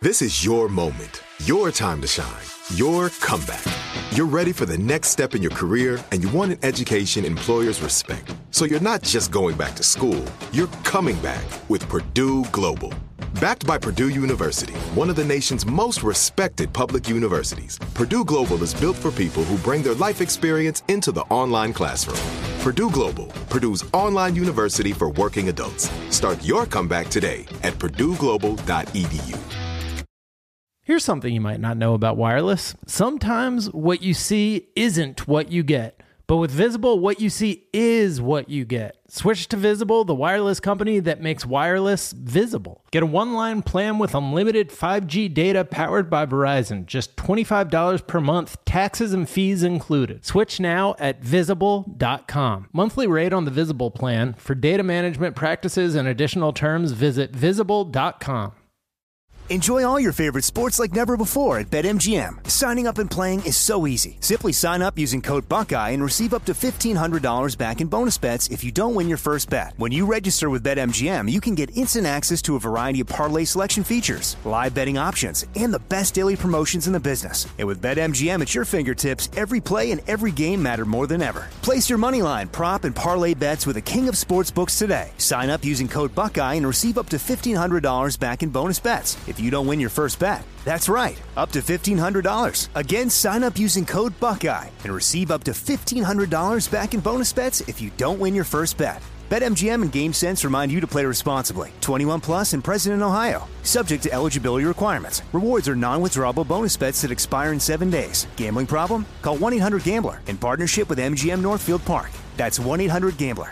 This is your moment, your time to shine, your comeback. You're ready for the next step in your career, and you want an education employers respect. So you're not just going back to school, you're coming back with Purdue Global. Backed by Purdue University, one of the nation's most respected public universities, Purdue Global is built for people who bring their life experience into the online classroom. Purdue Global, Purdue's online university for working adults. Start your comeback today at purdueglobal.edu. Here's something you might not know about wireless. Sometimes what you see isn't what you get. But with Visible, what you see is what you get. Switch to Visible, the wireless company that makes wireless visible. Get a one-line plan with unlimited 5G data powered by Verizon. Just $25 per month, taxes and fees included. Switch now at Visible.com. Monthly rate on the Visible plan. For data management practices and additional terms, visit Visible.com. Enjoy all your favorite sports like never before at BetMGM. Signing up and playing is so easy. Simply sign up using code Buckeye and receive up to $1,500 back in bonus bets if you don't win your first bet. When you register with BetMGM, you can get instant access to a variety of parlay selection features, live betting options, and the best daily promotions in the business. And with BetMGM at your fingertips, every play and every game matter more than ever. Place your moneyline, prop, and parlay bets with the king of sportsbooks today. Sign up using code Buckeye and receive up to $1,500 back in bonus bets if you don't win your first bet. That's right, up to $1,500. Again, sign up using code Buckeye and receive up to $1,500 back in bonus bets if you don't win your first bet. BetMGM and GameSense remind you to play responsibly. 21 plus and present in Ohio. Subject to eligibility requirements. Rewards are non-withdrawable bonus bets that expire in 7 days. Gambling problem? Call 1-800-GAMBLER in partnership with MGM Northfield Park. That's 1-800-GAMBLER.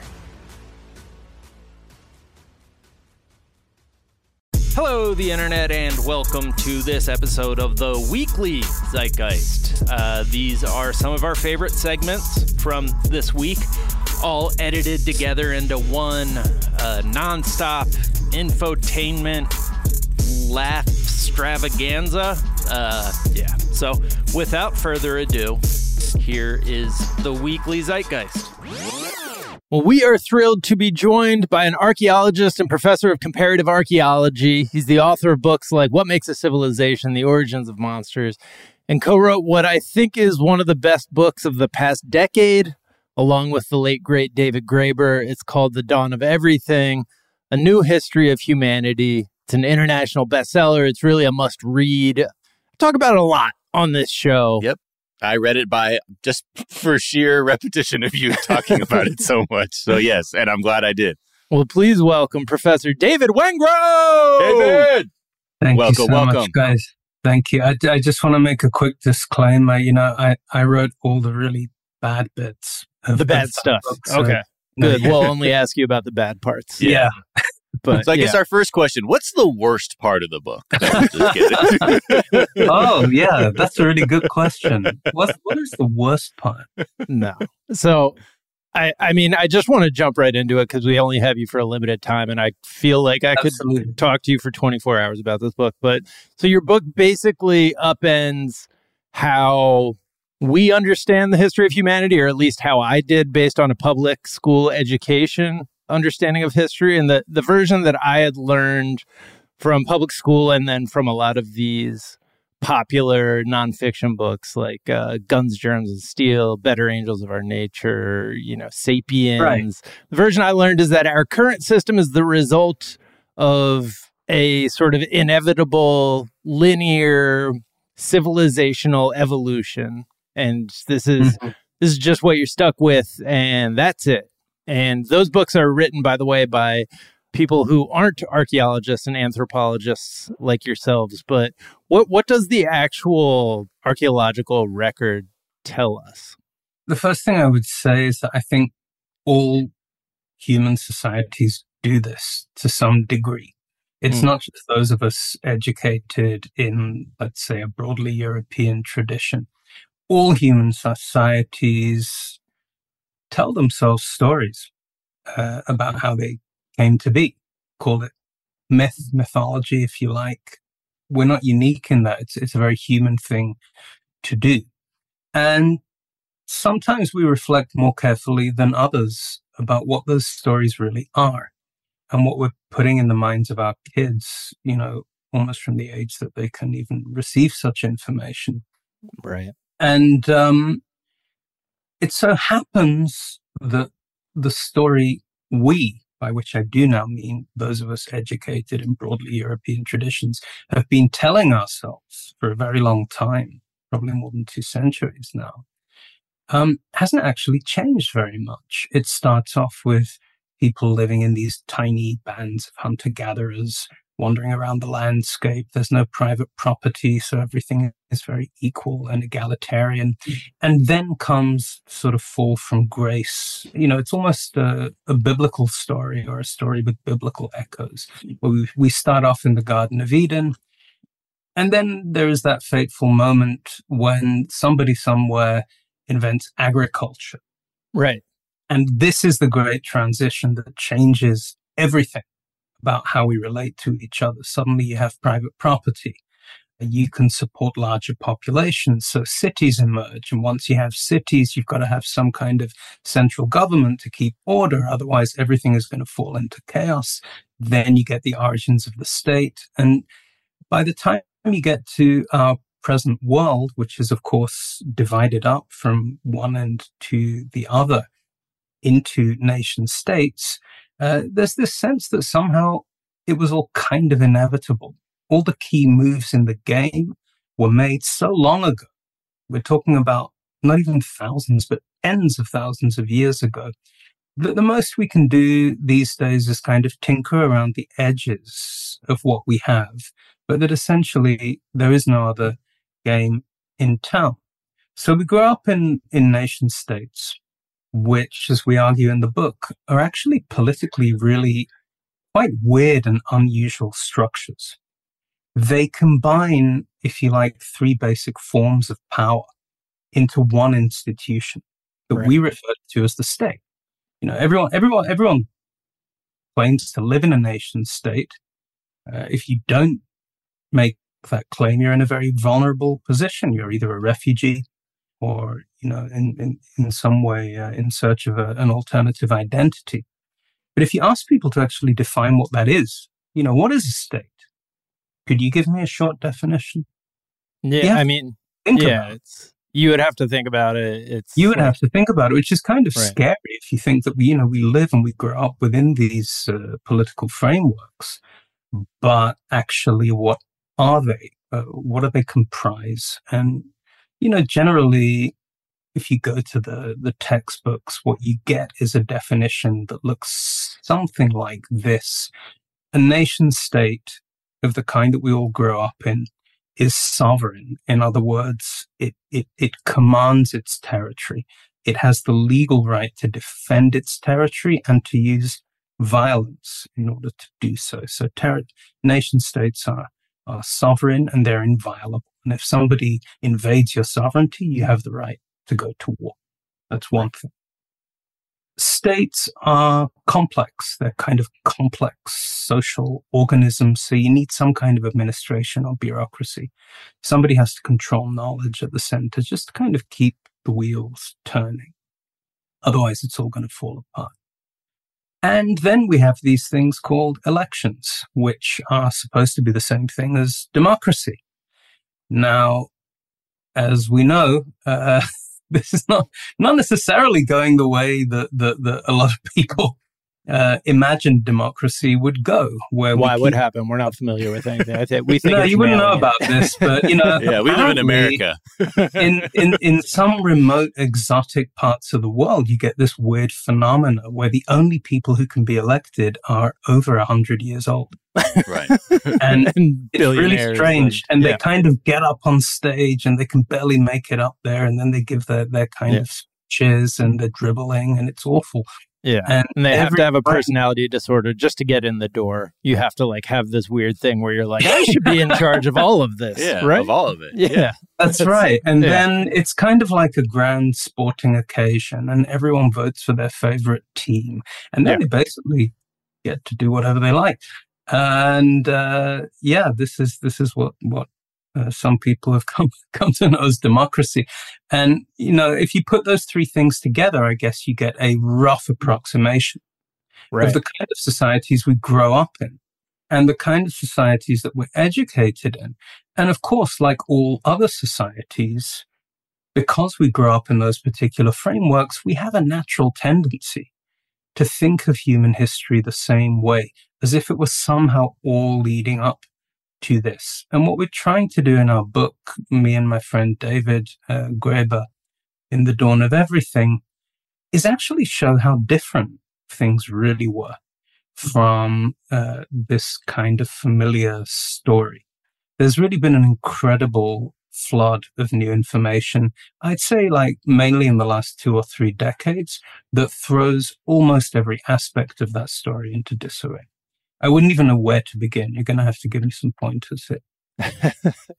Hello, the internet, and welcome to this episode of the Weekly Zeitgeist. These are some of our favorite segments from this week, all edited together into one nonstop infotainment laugh extravaganza. So without further ado, here is the Weekly Zeitgeist. Well, we are thrilled to be joined by an archaeologist and professor of comparative archaeology. He's the author of books like What Makes a Civilization, The Origins of Monsters, and co-wrote what I think is one of the best books of the past decade, along with the late, great David Graeber. It's called The Dawn of Everything, A New History of Humanity. It's an international bestseller. It's really a must-read. I talk about it a lot on this show. Yep. I read it just for sheer repetition of you talking about it so much. So yes, and I'm glad I did. Well, please welcome Professor David Wengrow. David! Thank you so much, guys. Thank you. I just want to make a quick disclaimer. I wrote all the really bad bits. The bad stuff. Book, so, okay. Good. We'll only ask you about the bad parts. Yeah. But, so I guess our first question, what's the worst part of the book? Just kidding. Oh, yeah, that's a really good question. What is the worst part? No. So, I mean, I just want to jump right into it because we only have you for a limited time, and I feel like I could talk to you for 24 hours about this book. But so your book basically upends how we understand the history of humanity, or at least how I did based on a public school education understanding of history. And the version that I had learned from public school and then from a lot of these popular nonfiction books like Guns, Germs, and Steel, Better Angels of Our Nature, Sapiens. Right. The version I learned is that our current system is the result of a sort of inevitable linear civilizational evolution. And this is just what you're stuck with, and that's it. And those books are written, by the way, by people who aren't archaeologists and anthropologists like yourselves. But what does the actual archaeological record tell us? The first thing I would say is that I think all human societies do this to some degree. It's not just those of us educated in, let's say, a broadly European tradition. All human societies tell themselves stories about how they came to be. Call it mythology, if you like. We're not unique in that. It's a very human thing to do. And sometimes we reflect more carefully than others about what those stories really are and what we're putting in the minds of our kids. almost from the age that they can even receive such information. Right. And it so happens that the story we, by which I do now mean those of us educated in broadly European traditions, have been telling ourselves for a very long time, probably more than 2 centuries now, hasn't actually changed very much. It starts off with people living in these tiny bands of hunter-gatherers, wandering around the landscape. There's no private property, so everything is very equal and egalitarian. And then comes sort of fall from grace. You know, it's almost a biblical story, or a story with biblical echoes. We start off in the Garden of Eden, and then there is that fateful moment when somebody somewhere invents agriculture. Right. And this is the great transition that changes everything about how we relate to each other. Suddenly you have private property. You can support larger populations. So cities emerge. And once you have cities, you've got to have some kind of central government to keep order. Otherwise, everything is going to fall into chaos. Then you get the origins of the state. And by the time you get to our present world, which is, of course, divided up from one end to the other into nation states, there's this sense that somehow it was all kind of inevitable. All the key moves in the game were made so long ago. We're talking about not even thousands, but tens of thousands of years ago, that the most we can do these days is kind of tinker around the edges of what we have, but that essentially there is no other game in town. So we grow up in nation states, which, as we argue in the book, are actually politically really quite weird and unusual structures. They combine, if you like, 3 basic forms of power into one institution that we refer to as the state. You know, everyone claims to live in a nation state. If you don't make that claim, you're in a very vulnerable position. You're either a refugee or, you know, in some way in search of an alternative identity. But if you ask people to actually define what that is, you know, what is a state? Could you give me a short definition? Yeah, I mean, you would have to think about it. You would have to think about it, which is kind of scary if you think that we live and we grow up within these political frameworks. But actually, what are they? What do they comprise? And, you know, generally, if you go to the textbooks, what you get is a definition that looks something like this. A nation state of the kind that we all grow up in is sovereign. In other words, it commands its territory. It has the legal right to defend its territory and to use violence in order to do so. So nation states are sovereign and they're inviolable. And if somebody invades your sovereignty, you have the right to go to war. That's one thing. States are complex. They're kind of complex social organisms. So you need some kind of administration or bureaucracy. Somebody has to control knowledge at the center just to kind of keep the wheels turning. Otherwise, it's all going to fall apart. And then we have these things called elections, which are supposed to be the same thing as democracy. Now, as we know, this is not necessarily going the way that a lot of people imagined democracy would go. Why would happen? We're not familiar with anything. I think we think no, you wouldn't know about this, but you know, yeah, we live in America. in some remote, exotic parts of the world, you get this weird phenomena where the only people who can be elected are over 100 years old. Right. And it's really strange. And they kind of get up on stage and they can barely make it up there. And then they give their kind of speeches and they're dribbling and it's awful. Yeah. And they have to have a personality disorder just to get in the door. You have to like have this weird thing where you're like, I should be in charge of all of this. Yeah, right? Of all of it. Yeah. That's right. And then it's kind of like a grand sporting occasion and everyone votes for their favorite team. And then they basically get to do whatever they like. And this is what some people have come to know as democracy. And, you know, if you put those 3 things together, I guess you get a rough approximation of the kind of societies we grow up in. and the kind of societies that we're educated in. And of course, like all other societies, because we grow up in those particular frameworks, we have a natural tendency to think of human history the same way, as if it was somehow all leading up to this. And what we're trying to do in our book, me and my friend David Graeber, in The Dawn of Everything, is actually show how different things really were from this kind of familiar story. There's really been an incredible flood of new information, I'd say like mainly in the last 2 or 3 decades, that throws almost every aspect of that story into disarray. I wouldn't even know where to begin. You're going to have to give me some pointers here.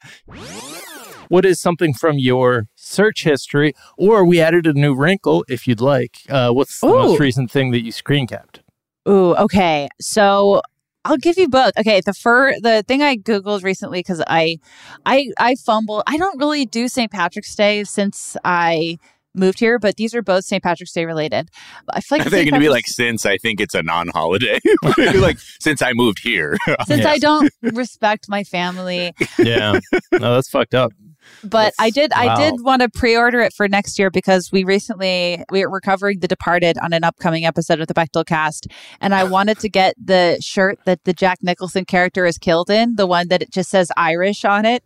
What is something from your search history, or we added a new wrinkle if you'd like. What's the most recent thing that you screen capped? Ooh, okay. So I'll give you both. Okay, the thing I Googled recently, because I fumble. I don't really do St. Patrick's Day since I moved here, but these are both St. Patrick's Day related. I feel like they're going to be like, since I think it's a non-holiday. Like, since I moved here. Since I don't respect my family. Yeah. No, that's fucked up. But I did want to pre-order it for next year because we're covering The Departed on an upcoming episode of the Bechdel Cast, and I wanted to get the shirt that the Jack Nicholson character is killed in, the one that it just says Irish on it.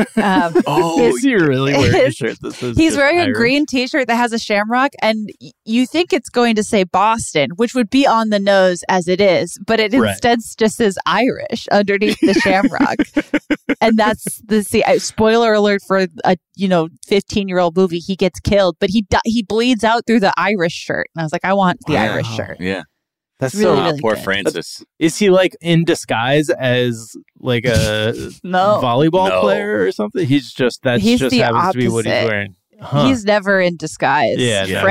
You're really wearing a shirt that says he's wearing Irish. A green t-shirt that has a shamrock, and you think it's going to say Boston, which would be on the nose as it is, but it instead just says Irish underneath the shamrock. And that's spoiler alert for a 15-year-old movie. He gets killed, but he bleeds out through the Irish shirt, and I was like, I want the Irish shirt. Yeah, that's really, really poor good. Francis. Is he like in disguise as like a volleyball player or something? He's just happens to be what he's wearing. Huh. He's never in disguise. Yeah,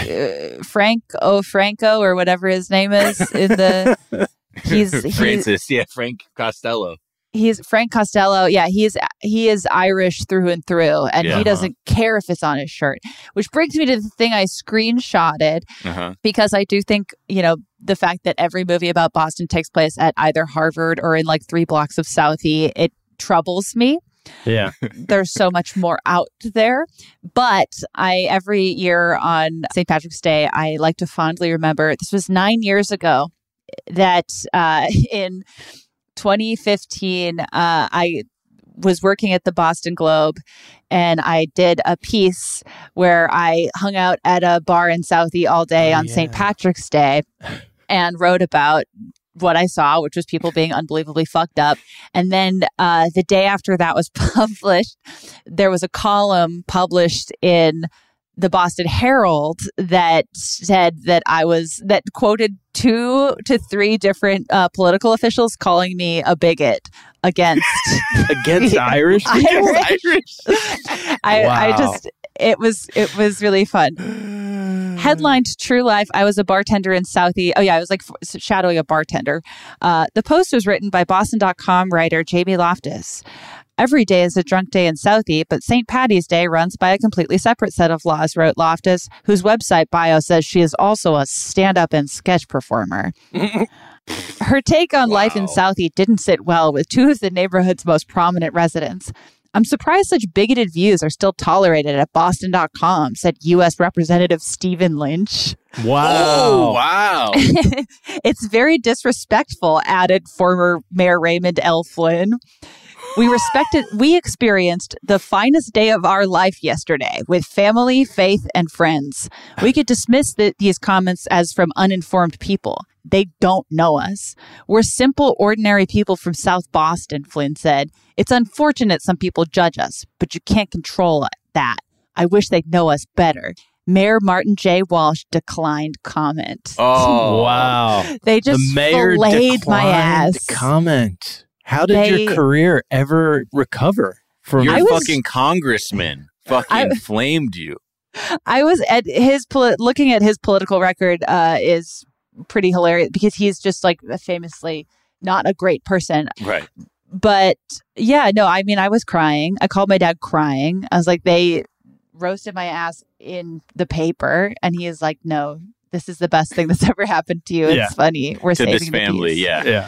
Franco or whatever his name is in the. Frank Costello. He's Frank Costello. Yeah, he is Irish through and through, and he doesn't care if it's on his shirt. Which brings me to the thing I screenshotted because I do think the fact that every movie about Boston takes place at either Harvard or in like 3 blocks of Southie, it troubles me. Yeah, there's so much more out there. But every year on St. Patrick's Day, I like to fondly remember. This was 9 years ago that in 2015, I was working at the Boston Globe, and I did a piece where I hung out at a bar in Southie all day on St. Patrick's Day and wrote about what I saw, which was people being unbelievably fucked up. And then the day after that was published, there was a column published in the Boston Herald that said that that quoted 2 to 3 different political officials calling me a bigot against Irish. It was really fun. Headlined True Life. I was a bartender in Southie. Oh yeah, I was like shadowing a bartender. The post was written by Boston.com writer Jamie Loftus. Every day is a drunk day in Southie, but St. Paddy's Day runs by a completely separate set of laws, wrote Loftus, whose website bio says she is also a stand-up and sketch performer. Her take on life in Southie didn't sit well with 2 of the neighborhood's most prominent residents. I'm surprised such bigoted views are still tolerated at Boston.com, said U.S. Representative Stephen Lynch. Wow. Oh, wow. It's very disrespectful, added former Mayor Raymond L. Flynn. We experienced the finest day of our life yesterday with family, faith, and friends. We could dismiss these comments as from uninformed people. They don't know us. We're simple, ordinary people from South Boston, Flynn said. It's unfortunate some people judge us, but you can't control that. I wish they'd know us better. Mayor Martin J. Walsh declined comment. Oh, wow. They just filleted my ass. Comment. How did your career ever recover from your fucking congressman fucking flamed you? I was at looking at his political record is pretty hilarious because he's just like famously not a great person. Right. But yeah, no, I mean, I was crying. I called my dad crying. I was like, they roasted my ass in the paper. And he is like, no, this is the best thing that's ever happened to you. It's funny. We're to saving this family. the peace. Yeah.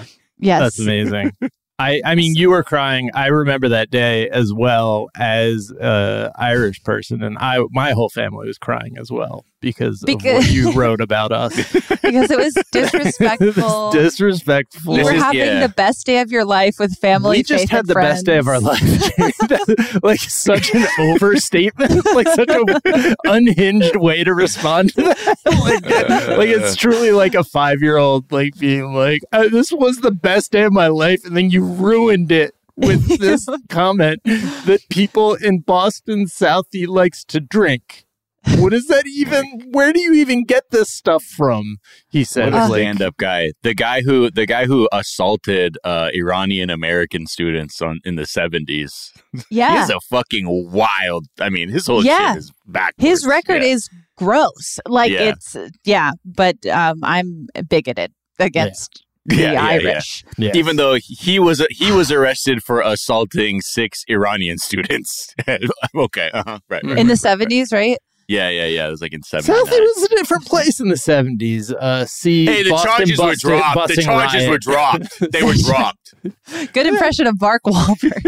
Yes. That's amazing. I mean, you were crying. I remember that day as well as Irish person, and my whole family was crying as well because of what you wrote about us. Because it was disrespectful. It was disrespectful. You were having the best day of your life with family. We just had the friends. best day of our life. Like such an overstatement, like such an unhinged way to respond to that. Like it's truly like a 5-year-old like being like, "This was the best day of my life," and then you ruined it with this comment that people in Boston Southie likes to drink. What is that even? Where do you even get this stuff from? He said, "What a stand-up guy, the guy who assaulted Iranian American students in the 70s. Yeah, he's a fucking wild. I mean, his whole shit is backwards. His record is gross. Like it's but I'm bigoted against the Irish. Yeah. Even though he was arrested for assaulting 6 Iranian students. Okay, right. In the 70s, right? Yeah. It was like in 79. Southie was a different place in the 70s. Hey, the charges were dropped. The charges were dropped. They were dropped. Good impression of Mark Wahlberg.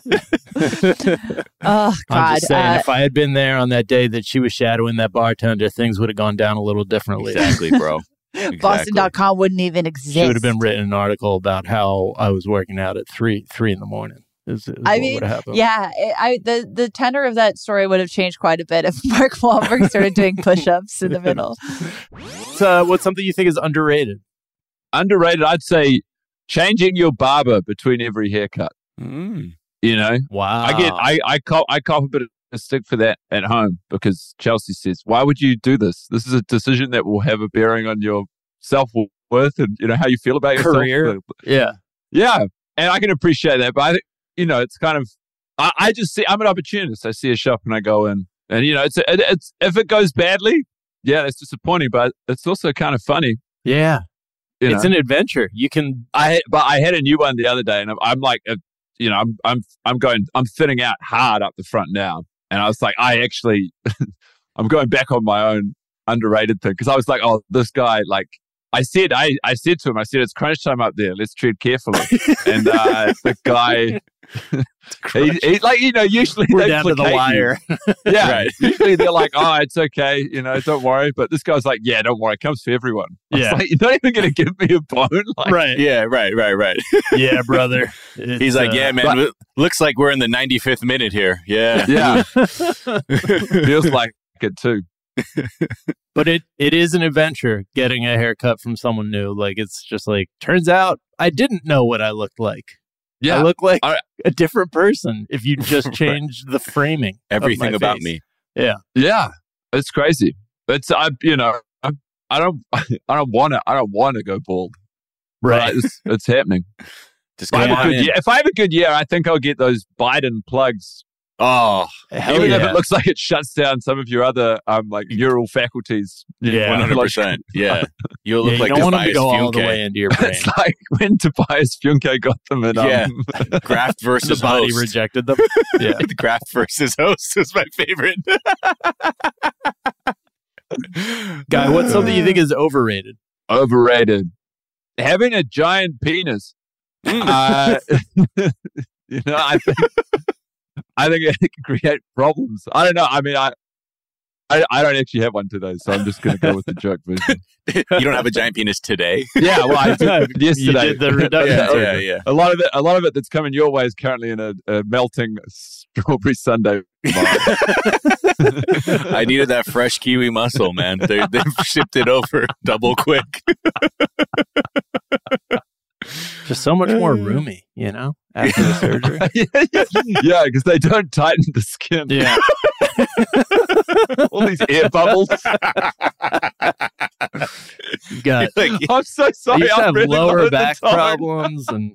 Oh, God. I'm just saying, if I had been there on that day that she was shadowing that bartender, things would have gone down a little differently. Exactly, bro. Exactly. Boston.com wouldn't even exist. She would have been written an article about how I was working out at 3 in the morning. I mean, the tenor of that story would have changed quite a bit if Mark Wahlberg started doing push-ups in the middle. So, what's something you think is underrated? Underrated, I'd say changing your barber between every haircut. You know, wow. I cop a bit of stick for that at home because Chelsea says, "Why would you do this? This is a decision that will have a bearing on your self-worth and how you feel about yourself." Career, yeah, and I can appreciate that, but I think. It's kind of, I just see, I'm an opportunist. I see a shop and I go in and, it's if it goes badly, that's disappointing, but it's also kind of funny. Yeah. It's an adventure. You can, I had a new one the other day and I'm like, I'm thinning out hard up the front now. And I was like, I'm going back on my own underrated thing. Cause I was like, oh, this guy, like, I said to him, it's crunch time up there. Let's tread carefully. And the guy, he like, usually we're they down to the wire. Yeah. Right. Usually they're like, oh, it's okay. Don't worry. But this guy's like, yeah, don't worry. It comes for everyone. Yeah. Like, you're not even going to give me a bone. Like, right. Yeah. Right. Yeah, brother. He's like, yeah, man, looks like we're in the 95th minute here. Yeah. Yeah. Feels like it too. But it is an adventure getting a haircut from someone new. Like, it's just like, turns out I didn't know what I looked like. Yeah. I look like a different person if you just change the framing. Everything about face. me. Yeah. Yeah. It's crazy. It's, I don't want to go bald. Right. It's happening. Just if I have a good year, I think I'll get those Biden plugs. Oh, even if it looks like it shuts down some of your other neural faculties. Yeah, 100%. Yeah, you'll look like you don't want them to go Funke. all the way into your brain. It's like when Tobias Funke got them in Graft versus the body host. rejected them. Yeah, the Graft versus host is my favorite. Guy, what's something you think is overrated? Overrated. Having a giant penis. I think it can create problems. I don't know. I mean, I don't actually have one today, so I'm just going to go with the joke version. You don't have a giant penis today? Yeah, well, I did yesterday. You did the reduction. Yeah. A lot of it that's coming your way is currently in a melting strawberry sundae. I needed that fresh kiwi muscle, man. They've shipped it over double quick. Just so much more roomy, after the surgery. Yeah, because they don't tighten the skin. Yeah. All these air bubbles. You got, I'm so sorry. You have really lower back problems and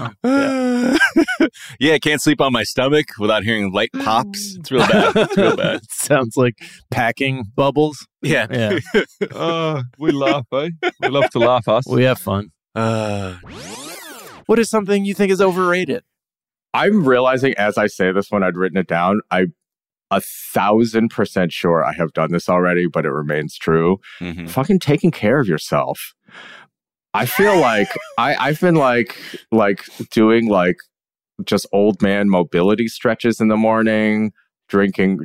yeah, can't sleep on my stomach without hearing light pops. It's real bad. It sounds like packing bubbles. Yeah. We laugh, eh? We love to laugh, us. We have fun. What is something you think is overrated? I'm realizing as I say this when I'd written it down, I'm 1,000% sure I have done this already, but it remains true. Mm-hmm. Fucking taking care of yourself. I feel like I've been like doing like just old man mobility stretches in the morning, drinking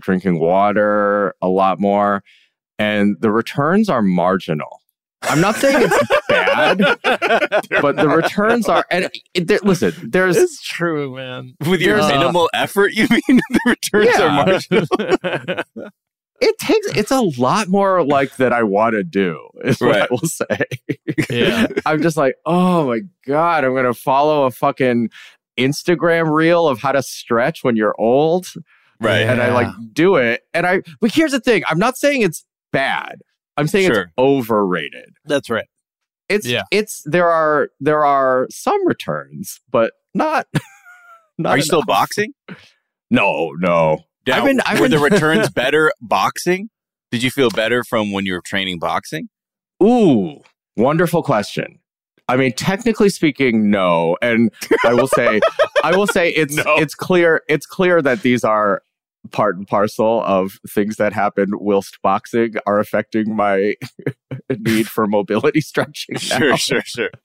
water a lot more, and the returns are marginal. I'm not saying it's bad, but the returns are. And listen, it's true, man. With your minimal effort, you mean the returns are marginal? It's a lot more like that I want to do, is what I will say. Yeah. I'm just like, oh my God, I'm going to follow a fucking Instagram reel of how to stretch when you're old. Right. And I like do it. But here's the thing. I'm not saying it's bad. I'm saying it's overrated. That's right. There are some returns, but not Are you still boxing? No. Now, were the returns better boxing? Did you feel better from when you were training boxing? Ooh, wonderful question. I mean, technically speaking, no. And I will say it's clear that these are part and parcel of things that happen whilst boxing are affecting my need for mobility stretching now. Sure.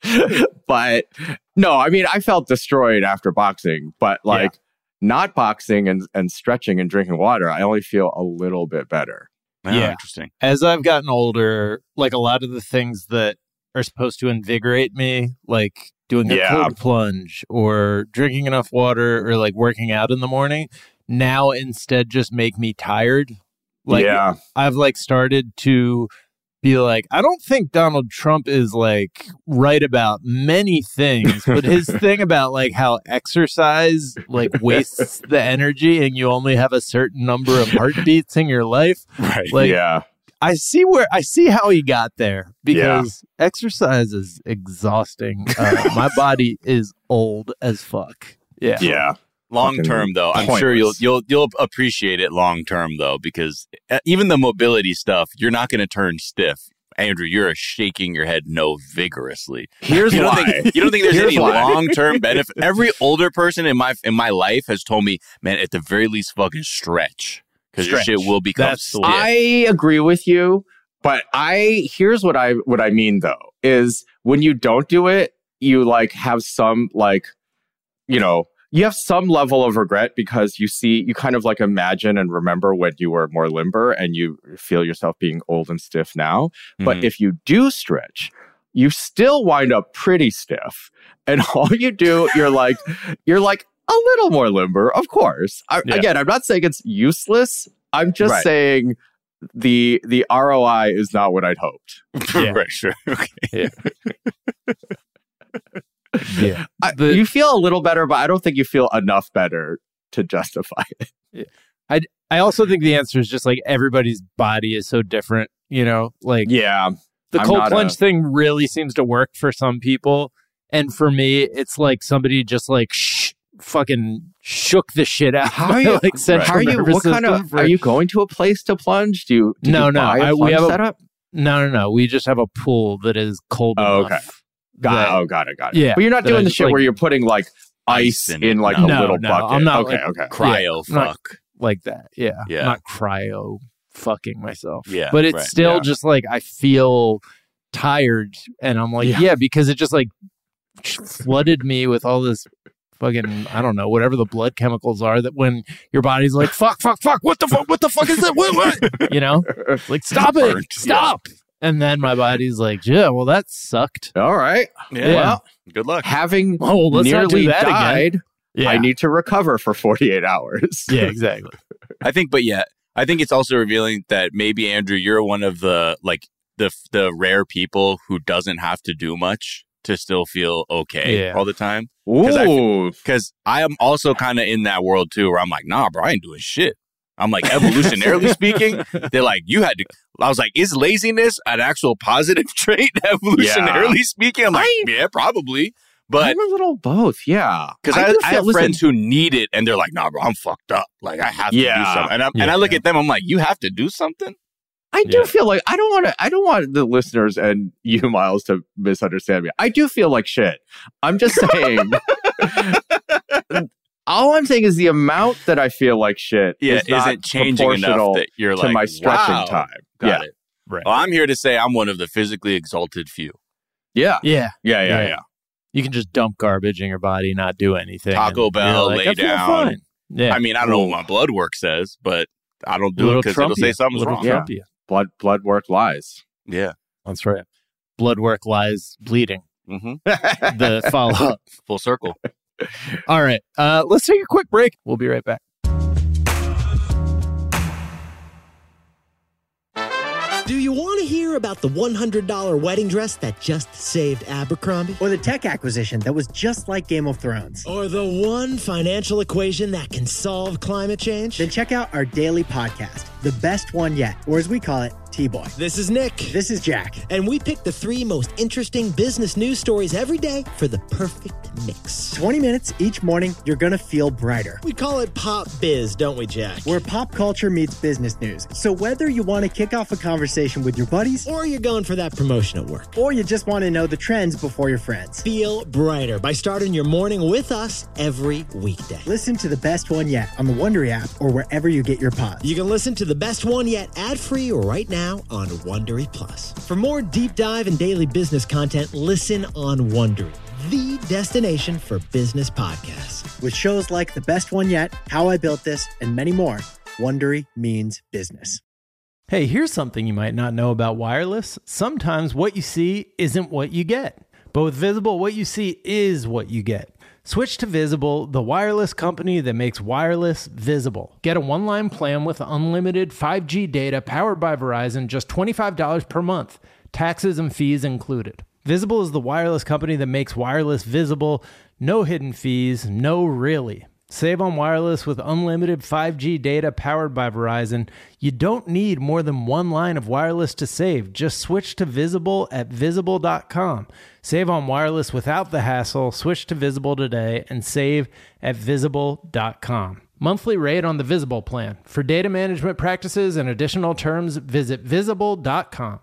But no, I mean, I felt destroyed after boxing, but not boxing and stretching and drinking water, I only feel a little bit better. Interesting. As I've gotten older, like a lot of the things that are supposed to invigorate me, like doing a cold plunge or drinking enough water or like working out in the morning, now instead just make me tired. Like I've like started to be like, I don't think Donald Trump is like right about many things, but his thing about like how exercise like wastes the energy and you only have a certain number of heartbeats in your life. Right. Like, I see how he got there because exercise is exhausting. My body is old as fuck. Yeah. Long term, though, I'm sure you'll appreciate it long term, though, because even the mobility stuff, you're not going to turn stiff. Andrew, you're shaking your head no vigorously. Here's why. You don't think there's any long term benefit? Every older person in my life has told me, man, at the very least, fucking stretch because your shit will become stiff. I agree with you, but here's what I mean though is when you don't do it, you like have some like you have some level of regret because you kind of like imagine and remember when you were more limber and you feel yourself being old and stiff now. But if you do stretch, you still wind up pretty stiff. And all you do, you're like a little more limber, of course. Again, I'm not saying it's useless. I'm just saying the ROI is not what I'd hoped. Right, sure. Okay. You feel a little better, but I don't think you feel enough better to justify it. I also think the answer is just like everybody's body is so different, like the cold plunge thing really seems to work for some people. And for me, it's like somebody just like fucking shook the shit out. How are you? Are you going to a place to plunge? No. We have a setup? No. We just have a pool that is cold enough. Okay. Got it. Yeah, but you're not doing the shit where you're putting like ice in like a little bucket. I'm not okay. Cryo fuck like that. Yeah. I'm not cryo fucking myself. Yeah, but it's still just like I feel tired, and I'm like, because it just like flooded me with all this fucking I don't know whatever the blood chemicals are that when your body's like fuck what the fuck is that what like stop. And then my body's like, well, that sucked. All right. Yeah. Well, good luck. Having let's nearly not do that died, I need to recover for 48 hours. Yeah, exactly. I think it's also revealing that maybe, Andrew, you're one of the, like, the rare people who doesn't have to do much to still feel okay all the time. Because I am also kind of in that world, too, where I'm like, nah, bro, I ain't doing shit. I'm like, evolutionarily speaking, they're like, I was like, is laziness an actual positive trait, evolutionarily speaking? I'm like, yeah, probably. But I'm a little both, yeah. Because I have friends who need it, and they're like, nah, bro, I'm fucked up. Like, I have to do something. And I look at them, I'm like, you have to do something? I do feel like, I don't want the listeners and you, Miles, to misunderstand me. I do feel like shit. I'm just saying... All I'm saying is the amount that I feel like shit isn't changing enough that you're to my stretching time. Got it. Right. Well, I'm here to say I'm one of the physically exalted few. Yeah. Yeah. Yeah. You can just dump garbage in your body, not do anything. Taco Bell, like, lay down. Fine. Yeah. I mean, I don't know what my blood work says, but I don't do it because it'll say something's wrong. Yeah. Blood work lies. Yeah. That's right. Blood work lies bleeding. Mm-hmm. The follow-up. Full circle. All right. Let's take a quick break. We'll be right back. Do you want to hear about the $100 wedding dress that just saved Abercrombie? Or the tech acquisition that was just like Game of Thrones? Or the one financial equation that can solve climate change? Then check out our daily podcast, The Best One Yet, or as we call it, T-Boy. This is Nick. This is Jack. And we pick the 3 most interesting business news stories every day for the perfect mix. 20 minutes each morning, you're going to feel brighter. We call it Pop Biz, don't we, Jack? Where pop culture meets business news. So whether you want to kick off a conversation with your buddies, or you're going for that promotion at work, or you just want to know the trends before your friends, feel brighter by starting your morning with us every weekday. Listen to The Best One Yet on the Wondery app or wherever you get your pods. You can listen to The Best One Yet ad-free right now on Wondery Plus. For more deep dive and daily business content, listen on Wondery, the destination for business podcasts. With shows like The Best One Yet, How I Built This, and many more, Wondery means business. Hey, here's something you might not know about wireless. Sometimes what you see isn't what you get. But with Visible, what you see is what you get. Switch to Visible, the wireless company that makes wireless visible. Get a one-line plan with unlimited 5G data powered by Verizon, just $25 per month. Taxes and fees included. Visible is the wireless company that makes wireless visible. No hidden fees, no really. Save on wireless with unlimited 5G data powered by Verizon. You don't need more than one line of wireless to save. Just switch to Visible at Visible.com. Save on wireless without the hassle. Switch to Visible today and save at Visible.com. Monthly rate on the Visible plan. For data management practices and additional terms, visit Visible.com.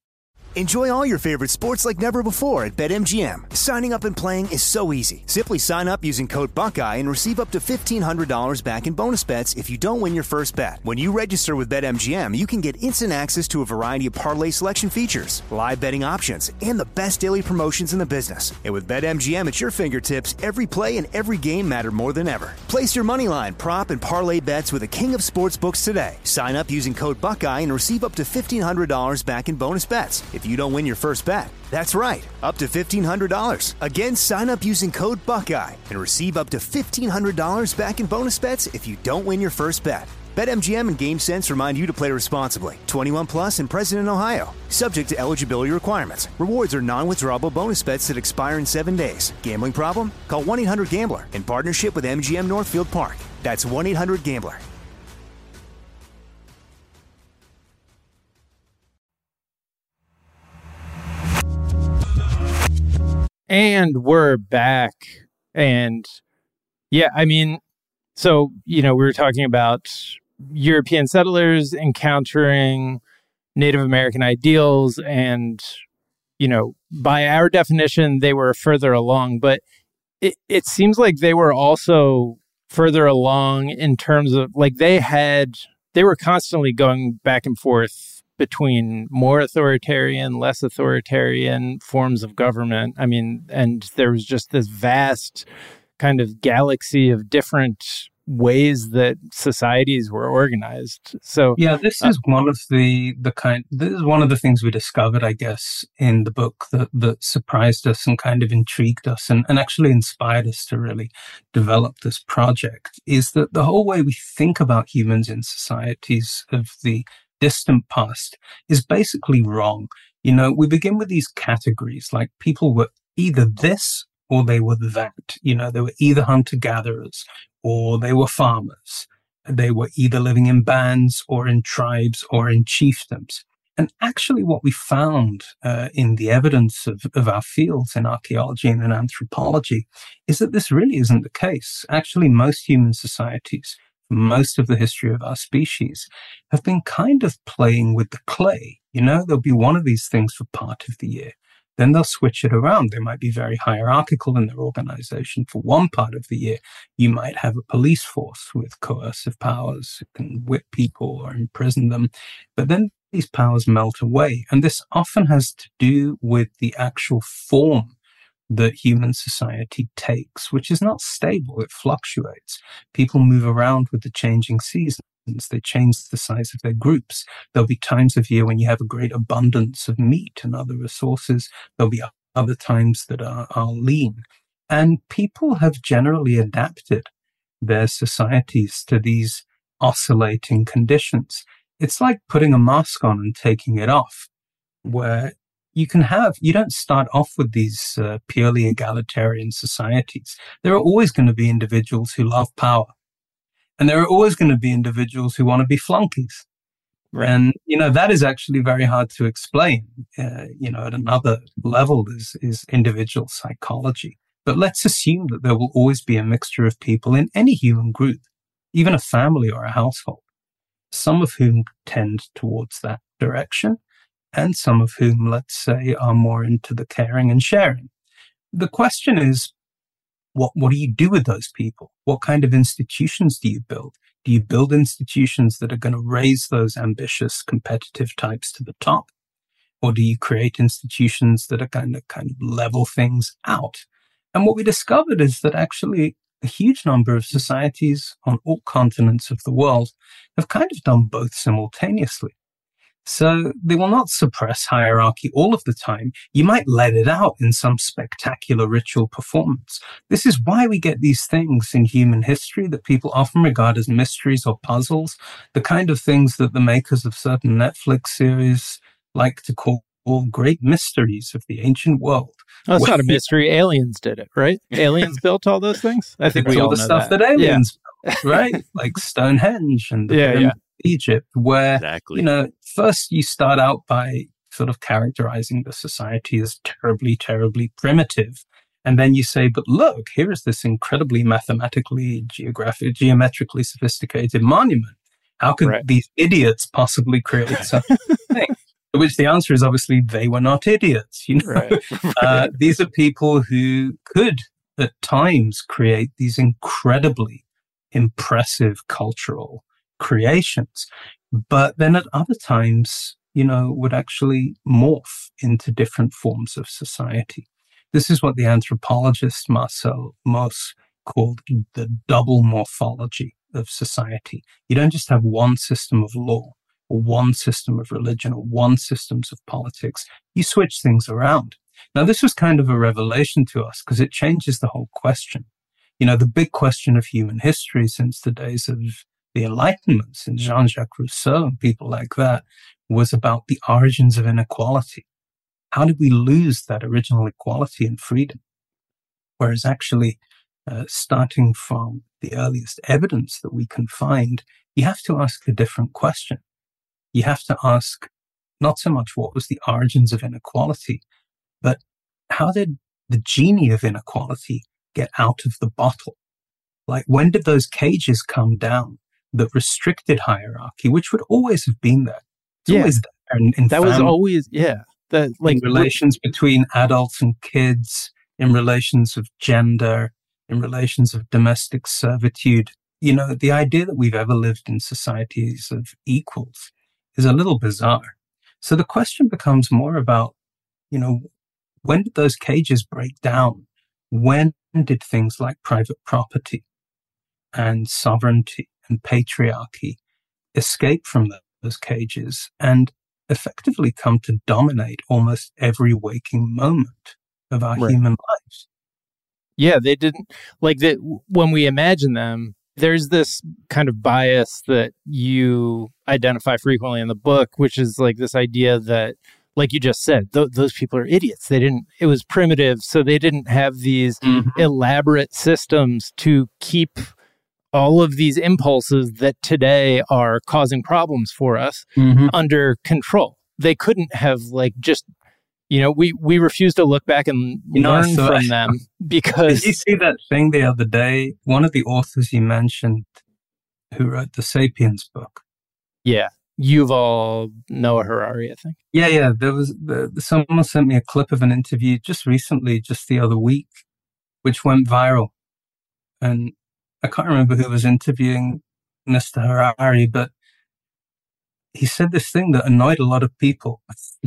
Enjoy all your favorite sports like never before at BetMGM. Signing up and playing is so easy. Simply sign up using code Buckeye and receive up to $1,500 back in bonus bets if you don't win your first bet. When you register with BetMGM, you can get instant access to a variety of parlay selection features, live betting options, and the best daily promotions in the business. And with BetMGM at your fingertips, every play and every game matter more than ever. Place your moneyline, prop, and parlay bets with the king of sportsbooks today. Sign up using code Buckeye and receive up to $1,500 back in bonus bets if you don't win your first bet. That's right, up to $1,500. Again, sign up using code Buckeye and receive up to $1,500 back in bonus bets if you don't win your first bet. BetMGM and GameSense remind you to play responsibly. 21 plus and present in Ohio. Subject to eligibility requirements. Rewards are non-withdrawable bonus bets that expire in 7 days. Gambling problem? Call 1-800-GAMBLER in partnership with MGM Northfield Park. That's 1-800-GAMBLER. And we're back. And yeah, I mean, so, we were talking about European settlers encountering Native American ideals. And, by our definition, they were further along. But it seems like they were also further along in terms of they were constantly going back and forth between more authoritarian, less authoritarian forms of government. I mean, and there was just this vast kind of galaxy of different ways that societies were organized. So yeah, this is one of this is one of the things we discovered, I guess, in the book that surprised us and kind of intrigued us and actually inspired us to really develop this project, is that the whole way we think about humans in societies of the distant past is basically wrong. We begin with these categories, like people were either this or they were that. They were either hunter-gatherers or they were farmers. They were either living in bands or in tribes or in chiefdoms. And actually what we found in the evidence of our fields in archaeology and in anthropology is that this really isn't the case. Actually, most human societies, most of the history of our species, have been kind of playing with the clay. There'll be one of these things for part of the year. Then they'll switch it around. They might be very hierarchical in their organization. For one part of the year, you might have a police force with coercive powers. It can whip people or imprison them. But then these powers melt away. And this often has to do with the actual form that human society takes, which is not stable. It fluctuates. People move around with the changing seasons. They change the size of their groups. There'll be times of year when you have a great abundance of meat and other resources. There'll be other times that are lean. And people have generally adapted their societies to these oscillating conditions. It's like putting a mask on and taking it off, where you don't start off with these purely egalitarian societies. There are always going to be individuals who love power. And there are always going to be individuals who want to be flunkies. Right. And, that is actually very hard to explain. At another level is individual psychology. But let's assume that there will always be a mixture of people in any human group, even a family or a household, some of whom tend towards that direction, and some of whom, let's say, are more into the caring and sharing. The question is, what do you do with those people? What kind of institutions do you build? Do you build institutions that are going to raise those ambitious, competitive types to the top? Or do you create institutions that are going to kind of level things out? And what we discovered is that actually a huge number of societies on all continents of the world have kind of done both simultaneously. So they will not suppress hierarchy all of the time. You might let it out in some spectacular ritual performance. This is why we get these things in human history that people often regard as mysteries or puzzles, the kind of things that the makers of certain Netflix series like to call great mysteries of the ancient world. Oh, it's not a mystery. Aliens did it, right? Aliens built all those things? I think we all know stuff that aliens built, right? Like Stonehenge and Egypt, where, first you start out by sort of characterizing the society as terribly, terribly primitive. And then you say, but look, here is this incredibly mathematically, geometrically sophisticated monument. How could these idiots possibly create such a thing? To which the answer is obviously they were not idiots. These are people who could at times create these incredibly impressive cultural creations, but then at other times, would actually morph into different forms of society. This is what the anthropologist Marcel Mauss called the double morphology of society. You don't just have one system of law or one system of religion or one systems of politics. You switch things around. Now, this was kind of a revelation to us because it changes the whole question. The big question of human history since the days of the Enlightenment, since Jean-Jacques Rousseau and people like that, was about the origins of inequality. How did we lose that original equality and freedom? Whereas actually, starting from the earliest evidence that we can find, you have to ask a different question. You have to ask not so much what was the origins of inequality, but how did the genie of inequality get out of the bottle? Like, when did those cages come down that restricted hierarchy, which would always have been there? It's always there. In that was always, in relations between adults and kids, in relations of gender, in relations of domestic servitude. The idea that we've ever lived in societies of equals is a little bizarre. So the question becomes more about, when did those cages break down? When did things like private property and sovereignty and patriarchy escape from those cages and effectively come to dominate almost every waking moment of our human lives? Yeah, they didn't, when we imagine them, there's this kind of bias that you identify frequently in the book, which is like this idea that, like you just said, those people are idiots. It was primitive, so they didn't have these elaborate systems to keep all of these impulses that today are causing problems for us under control. They couldn't have we refuse to look back and learn from them because... Did you see that thing the other day? One of the authors you mentioned who wrote the Sapiens book. Yeah. Yuval Noah Harari, I think. Yeah. There was someone sent me a clip of an interview just recently, just the other week, which went viral. And I can't remember who was interviewing Mr. Harari, but he said this thing that annoyed a lot of people.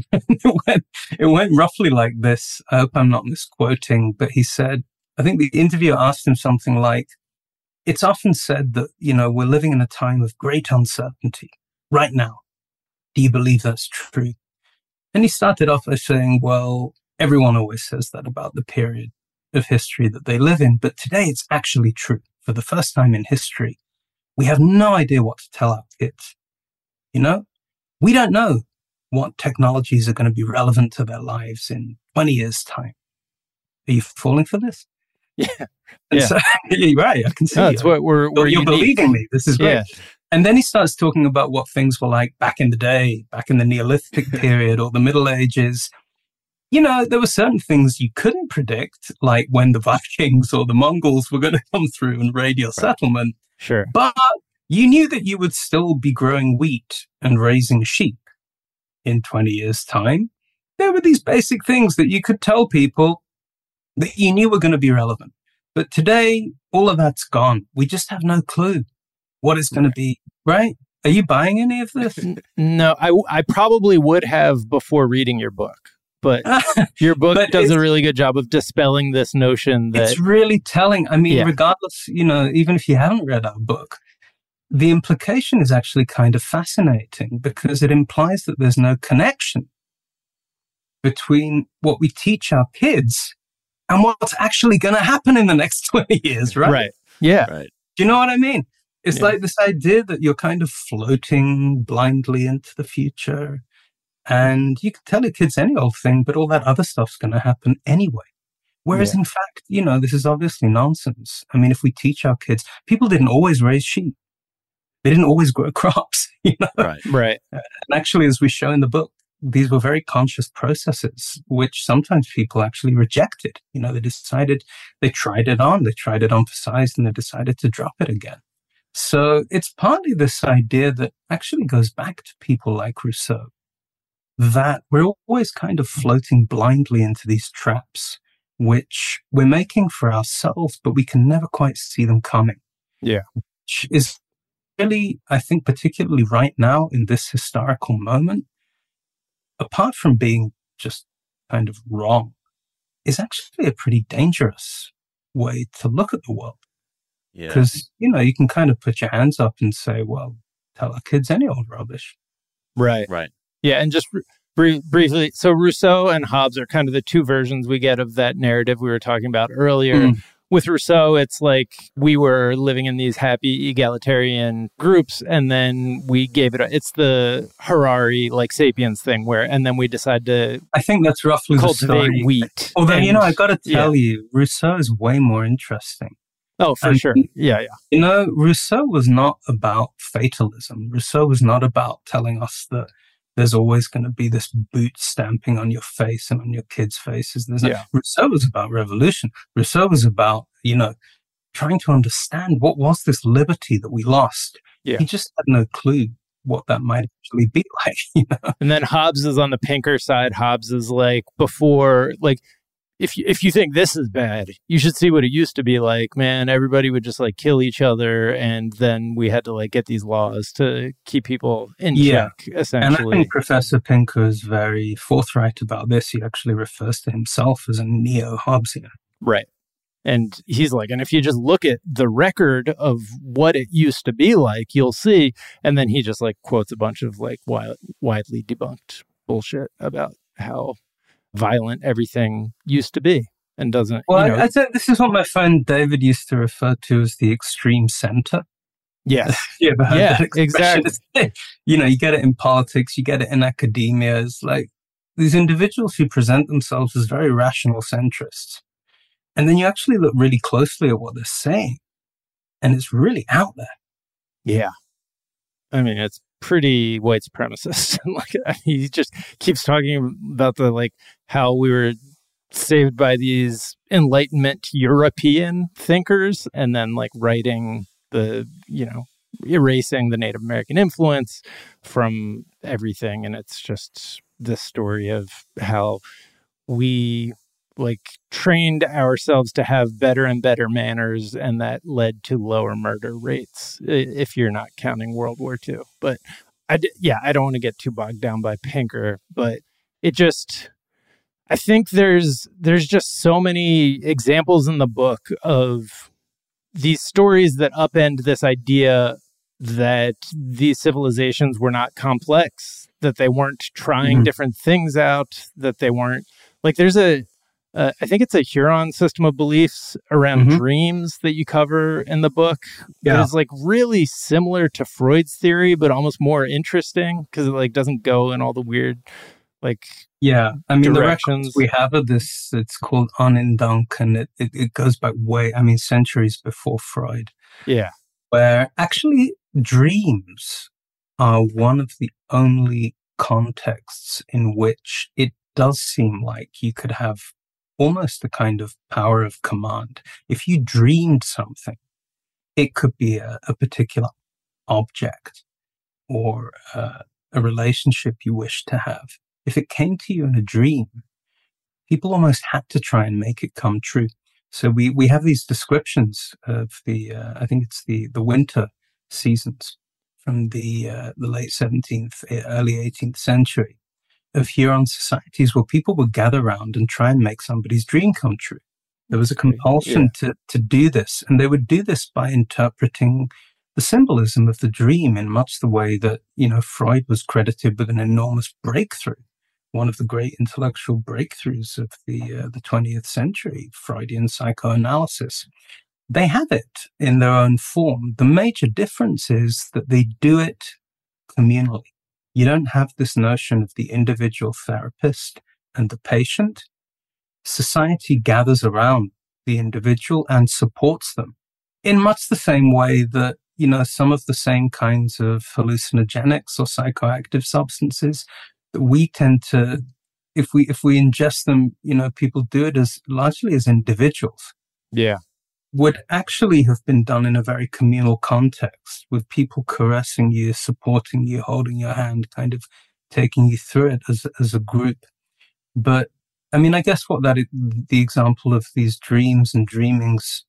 it went roughly like this. I hope I'm not misquoting, but he said, I think the interviewer asked him something like, it's often said that, we're living in a time of great uncertainty right now. Do you believe that's true? And he started off by saying, well, everyone always says that about the period of history that they live in, but today it's actually true. For the first time in history, we have no idea what to tell our kids. We don't know what technologies are going to be relevant to their lives in 20 years' time. Are you falling for this? Yeah. So, you're right. I can see that's what we're you're believing me. This is great. Yeah. And then he starts talking about what things were like back in the day, back in the Neolithic period or the Middle Ages. There were certain things you couldn't predict, like when the Vikings or the Mongols were going to come through and raid your settlement. Sure. But you knew that you would still be growing wheat and raising sheep in 20 years' time. There were these basic things that you could tell people that you knew were going to be relevant. But today, all of that's gone. We just have no clue what it's going to be, right? Are you buying any of this? No, I probably would have before reading your book. But your book does a really good job of dispelling this notion that... It's really telling. I mean, regardless, even if you haven't read our book, the implication is actually kind of fascinating because it implies that there's no connection between what we teach our kids and what's actually going to happen in the next 20 years, right? Right. Yeah. Right. Do you know what I mean? It's like this idea that you're kind of floating blindly into the future and you can tell your kids any old thing, but all that other stuff's going to happen anyway. Whereas in fact, this is obviously nonsense. I mean, if we teach our kids, people didn't always raise sheep. They didn't always grow crops, Right. And actually, as we show in the book, these were very conscious processes, which sometimes people actually rejected. They tried it on for size, and they decided to drop it again. So it's partly this idea that actually goes back to people like Rousseau, that we're always kind of floating blindly into these traps, which we're making for ourselves, but we can never quite see them coming. Yeah. Which is really, I think, particularly right now in this historical moment, apart from being just kind of wrong, is actually a pretty dangerous way to look at the world. Because, you can kind of put your hands up and say, well, tell our kids any old rubbish. Right. Right. Yeah. And just briefly, so Rousseau and Hobbes are kind of the two versions we get of that narrative we were talking about earlier. With Rousseau, it's like we were living in these happy egalitarian groups, and then we gave it it's the Harari, like Sapiens thing, and then we decide to I think that's roughly cultivate wheat. Although, I got to tell you, Rousseau is way more interesting. Oh, for sure. Yeah. Rousseau was not about fatalism. Rousseau was not about telling us that there's always going to be this boot stamping on your face and on your kids' faces. Rousseau was about revolution. Rousseau was about, trying to understand what was this liberty that we lost. Yeah. He just had no clue what that might actually be like. And then Hobbes is on the pinker side. Hobbes is like before, like, if you think this is bad, you should see what it used to be like. Man, everybody would just like kill each other, and then we had to like get these laws to keep people in check, essentially. And I think Professor Pinker is very forthright about this. He actually refers to himself as a neo-Hobbesian. Right. And he's like, and if you just look at the record of what it used to be like, you'll see. And then he just like quotes a bunch of like widely debunked bullshit about how violent everything used to be and doesn't. Well, I'd say this is what my friend David used to refer to as the extreme center. Yes. Yeah, exactly. You get it in politics, you get it in academia. It's like these individuals who present themselves as very rational centrists. And then you actually look really closely at what they're saying, and it's really out there. Yeah. I mean, it's pretty white supremacist. He just keeps talking about how we were saved by these Enlightenment European thinkers, and then writing erasing the Native American influence from everything. And it's just this story of how we trained ourselves to have better and better manners, and that led to lower murder rates, if you're not counting World War II. But I don't want to get too bogged down by Pinker, but it just, I think there's just so many examples in the book of these stories that upend this idea that these civilizations were not complex, that they weren't trying different things out, that they weren't, like there's I think it's a Huron system of beliefs around dreams that you cover in the book. Yeah. It's like really similar to Freud's theory, but almost more interesting because it like doesn't go in all the weird, like, I mean, directions. The records we have of this, it's called Onindunk, and it goes back centuries before Freud. Yeah. Where actually dreams are one of the only contexts in which it does seem like you could have almost a kind of power of command. If you dreamed something, it could be a particular object or a relationship you wish to have. If it came to you in a dream, people almost had to try and make it come true. So we have these descriptions of I think it's the winter seasons from the late 17th, early 18th century, of Huron societies where people would gather around and try and make somebody's dream come true. There was a compulsion to do this, and they would do this by interpreting the symbolism of the dream in much the way that, Freud was credited with an enormous breakthrough, one of the great intellectual breakthroughs of the 20th century, Freudian psychoanalysis. They have it in their own form. The major difference is that they do it communally. You don't have this notion of the individual therapist and the patient. Society gathers around the individual and supports them in much the same way that, some of the same kinds of hallucinogenics or psychoactive substances that we tend to, if we ingest them, people do it largely as individuals. Yeah. Would actually have been done in a very communal context with people caressing you, supporting you, holding your hand, kind of taking you through it as a group. But I mean, I guess the example of these dreams and dreamings,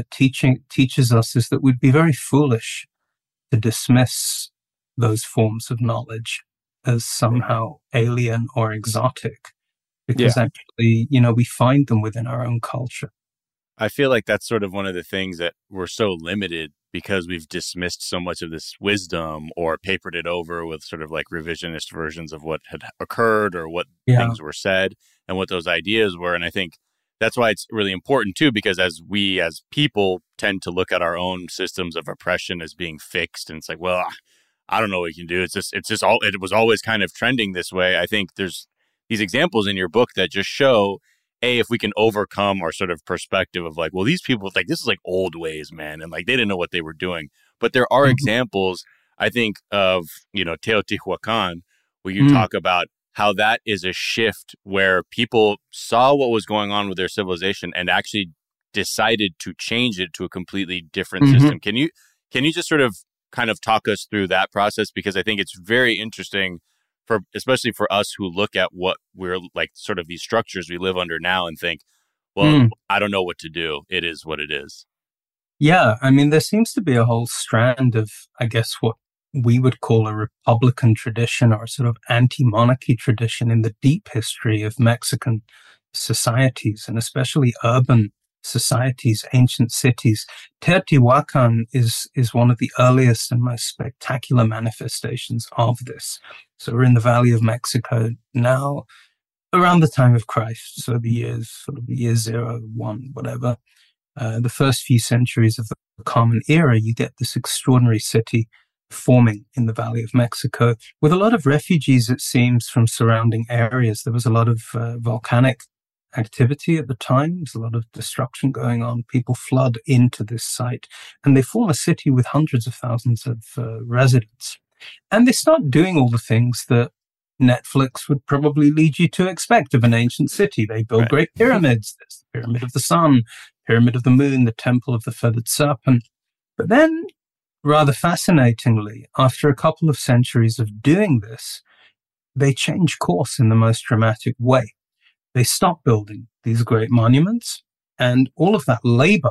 teaches us is that we'd be very foolish to dismiss those forms of knowledge as somehow alien or exotic, because actually, we find them within our own culture. I feel like that's sort of one of the things that we're so limited because we've dismissed so much of this wisdom or papered it over with sort of like revisionist versions of what had occurred or what things were said and what those ideas were. And I think that's why it's really important too, because as we as people tend to look at our own systems of oppression as being fixed, and it's like, well, I don't know what we can do. It was always kind of trending this way. I think there's these examples in your book that just show, if we can overcome our sort of perspective of like, well, these people, like, this is like old ways, man. And like, they didn't know what they were doing. But there are examples, I think, of, Teotihuacan, where you talk about how that is a shift where people saw what was going on with their civilization and actually decided to change it to a completely different system. Can you just sort of kind of talk us through that process? Because I think it's very interesting, especially for us who look at what we're like, sort of these structures we live under now and think, well, I don't know what to do. It is what it is. Yeah. I mean, there seems to be a whole strand of, I guess, what we would call a republican tradition or a sort of anti-monarchy tradition in the deep history of Mexican societies, and especially urban societies, ancient cities. Teotihuacan is one of the earliest and most spectacular manifestations of this. So we're in the Valley of Mexico now, around the time of Christ, so the year 0, 1, whatever. The first few centuries of the Common Era, you get this extraordinary city forming in the Valley of Mexico with a lot of refugees, it seems, from surrounding areas. There was a lot of volcanic activity at the time. There's a lot of destruction going on. People flood into this site and they form a city with hundreds of thousands of residents. And they start doing all the things that Netflix would probably lead you to expect of an ancient city. They build great pyramids. There's the Pyramid of the Sun, Pyramid of the Moon, the Temple of the Feathered Serpent. But then, rather fascinatingly, after a couple of centuries of doing this, they change course in the most dramatic way. They stop building these great monuments, and all of that labor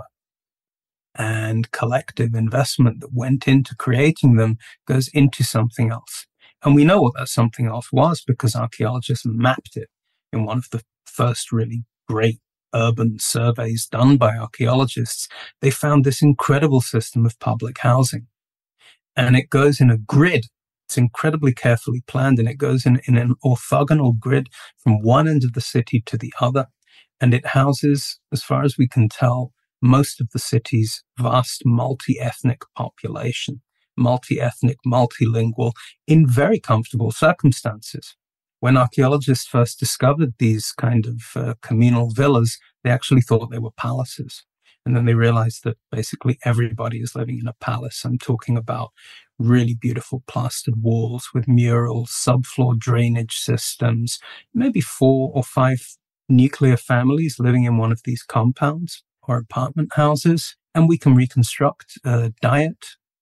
and collective investment that went into creating them goes into something else. And we know what that something else was because archaeologists mapped it in one of the first really great urban surveys done by archaeologists. They found this incredible system of public housing. And it goes in a grid. It's incredibly carefully planned, and it goes in an orthogonal grid from one end of the city to the other. And it houses, as far as we can tell, most of the city's vast multi-ethnic population, multi-ethnic, multilingual, in very comfortable circumstances. When archaeologists first discovered these kind of communal villas, they actually thought they were palaces. And then they realized that basically everybody is living in a palace. I'm talking about really beautiful plastered walls with murals, subfloor drainage systems, maybe 4 or 5 nuclear families living in one of these compounds or apartment houses. And we can reconstruct a diet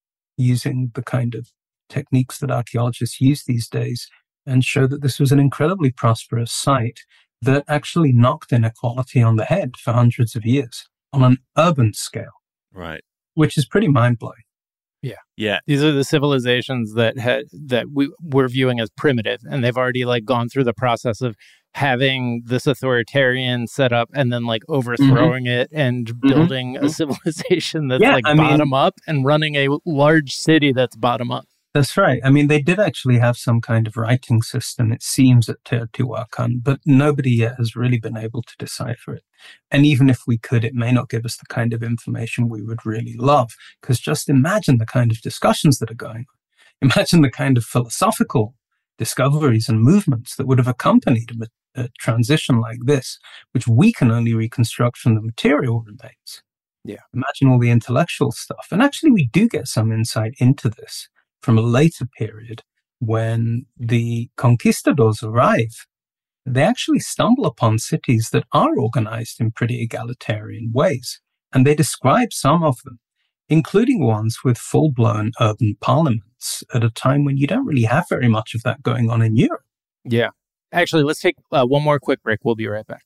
using the kind of techniques that archaeologists use these days and show that this was an incredibly prosperous site that actually knocked inequality on the head for hundreds of years on an urban scale. Right. Which is pretty mind-blowing. Yeah. Yeah. These are the civilizations that we're viewing as primitive, and they've already like gone through the process of having this authoritarian setup and then like overthrowing it and building a civilization that's bottom up and running a large city that's bottom up. That's right. I mean, they did actually have some kind of writing system, it seems, at Teotihuacan, but nobody yet has really been able to decipher it. And even if we could, it may not give us the kind of information we would really love, because just imagine the kind of discussions that are going on. Imagine the kind of philosophical discoveries and movements that would have accompanied a transition like this, which we can only reconstruct from the material remains. Yeah. Imagine all the intellectual stuff. And actually, we do get some insight into this from a later period when the conquistadors arrive. They actually stumble upon cities that are organized in pretty egalitarian ways. And they describe some of them, including ones with full-blown urban parliaments at a time when you don't really have very much of that going on in Europe. Yeah. Actually, let's take one more quick break. We'll be right back.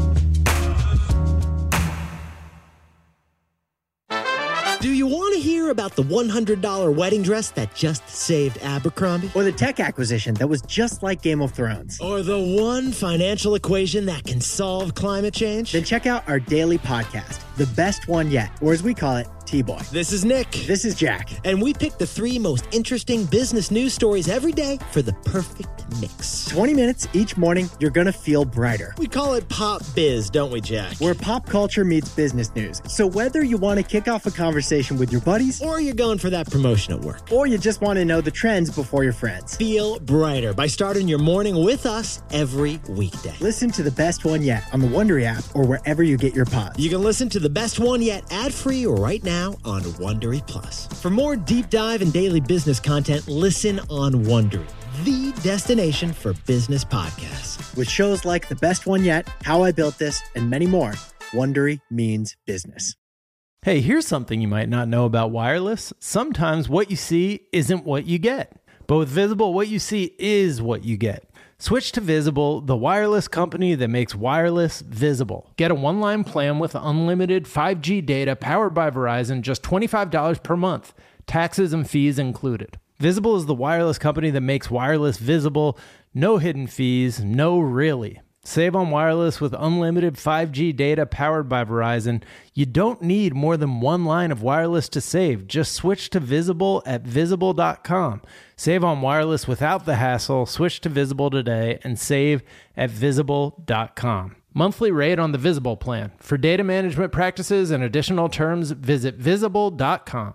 Do you want to hear about the $100 wedding dress that just saved Abercrombie? Or the tech acquisition that was just like Game of Thrones? Or the one financial equation that can solve climate change? Then check out our daily podcast, The Best One Yet, or as we call it, T-Boy. This is Nick. This is Jack. And we pick the 3 most interesting business news stories every day for the perfect mix. 20 minutes each morning, you're going to feel brighter. We call it Pop Biz, don't we, Jack? Where pop culture meets business news. So whether you want to kick off a conversation with your buddies, or you're going for that promotion at work, or you just want to know the trends before your friends, feel brighter by starting your morning with us every weekday. Listen to The Best One Yet on the Wondery app or wherever you get your pods. You can listen to The Best One Yet ad-free right now on Wondery Plus. For more deep dive and daily business content, listen on Wondery, the destination for business podcasts. With shows like The Best One Yet, How I Built This, and many more, Wondery means business. Hey, here's something you might not know about wireless. Sometimes what you see isn't what you get. But with Visible, what you see is what you get. Switch to Visible, the wireless company that makes wireless visible. Get a one-line plan with unlimited 5G data powered by Verizon, just $25 per month. Taxes and fees included. Visible is the wireless company that makes wireless visible. No hidden fees, no really. Save on wireless with unlimited 5G data powered by Verizon. You don't need more than one line of wireless to save. Just switch to Visible at Visible.com. Save on wireless without the hassle. Switch to Visible today and save at Visible.com. Monthly rate on the Visible plan. For data management practices and additional terms, visit Visible.com.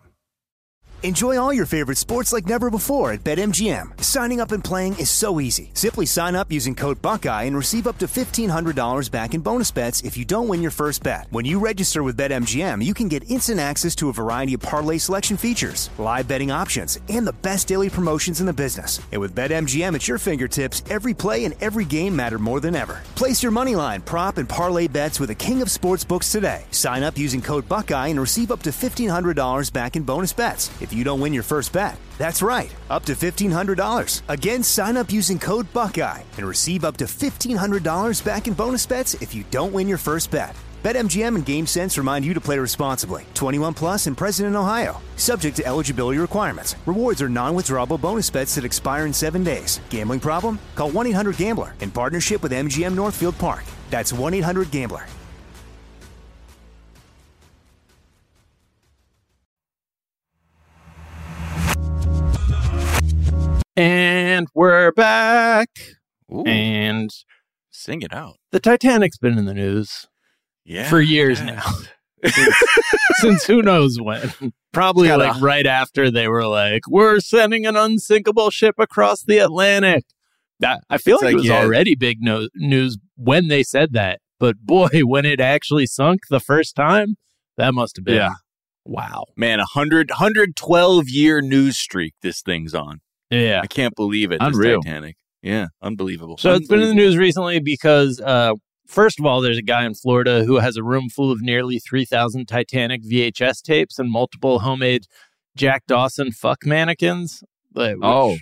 Enjoy all your favorite sports like never before at BetMGM. Signing up and playing is so easy. Simply sign up using code Buckeye and receive up to $1,500 back in bonus bets if you don't win your first bet. When you register with BetMGM, you can get instant access to a variety of parlay selection features, live betting options, and the best daily promotions in the business. And with BetMGM at your fingertips, every play and every game matter more than ever. Place your moneyline, prop, and parlay bets with the king of sportsbooks today. Sign up using code Buckeye and receive up to $1,500 back in bonus bets if you don't win your first bet. That's right, up to $1,500. Again, sign up using code Buckeye and receive up to $1,500 back in bonus bets if you don't win your first bet. BetMGM and GameSense remind you to play responsibly. 21 plus and present in Ohio. Subject to eligibility requirements. Rewards are non-withdrawable bonus bets that expire in 7 days. Gambling problem? Call 1-800-GAMBLER in partnership with MGM Northfield Park. That's 1-800-GAMBLER. And we're back. Ooh. And sing it out. The Titanic's been in the news for years now. Since who knows when. Probably like right after they were like, we're sending an unsinkable ship across the Atlantic. I feel like it was already big news when they said that. But boy, when it actually sunk the first time, that must have been wow. Man, 112-year news streak this thing's on. Yeah. I can't believe it. Unreal. This Titanic. Yeah, unbelievable. So it's been in the news recently because, first of all, there's a guy in Florida who has a room full of nearly 3,000 Titanic VHS tapes and multiple homemade Jack Dawson fuck mannequins. Which,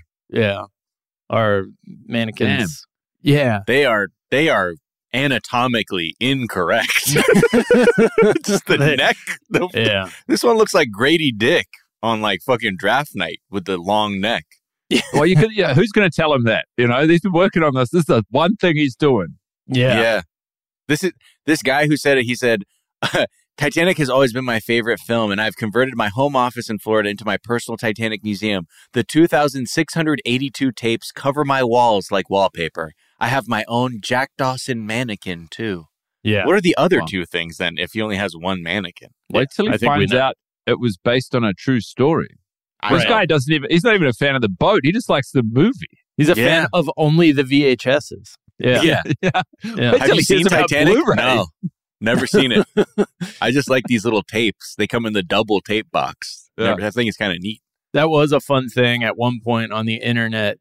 are mannequins. Damn. Yeah. They are anatomically incorrect. Just the neck. This one looks like Grady Dick on like fucking draft night with the long neck. Well, you could. Yeah, who's going to tell him that? You know, he's been working on this. This is the one thing he's doing. Yeah. This guy who said it. He said, "Titanic has always been my favorite film, and I've converted my home office in Florida into my personal Titanic museum. The 2,682 tapes cover my walls like wallpaper. I have my own Jack Dawson mannequin too." Yeah. What are the other two things then? If he only has one mannequin, wait till he finds out it was based on a true story. This guy doesn't even, he's not even a fan of the boat. He just likes the movie. He's a fan of only the VHSs. Yeah. Have you seen Titanic? No, never seen it. I just like these little tapes. They come in the double tape box. Yeah. I think it's kind of neat. That was a fun thing at one point on the internet,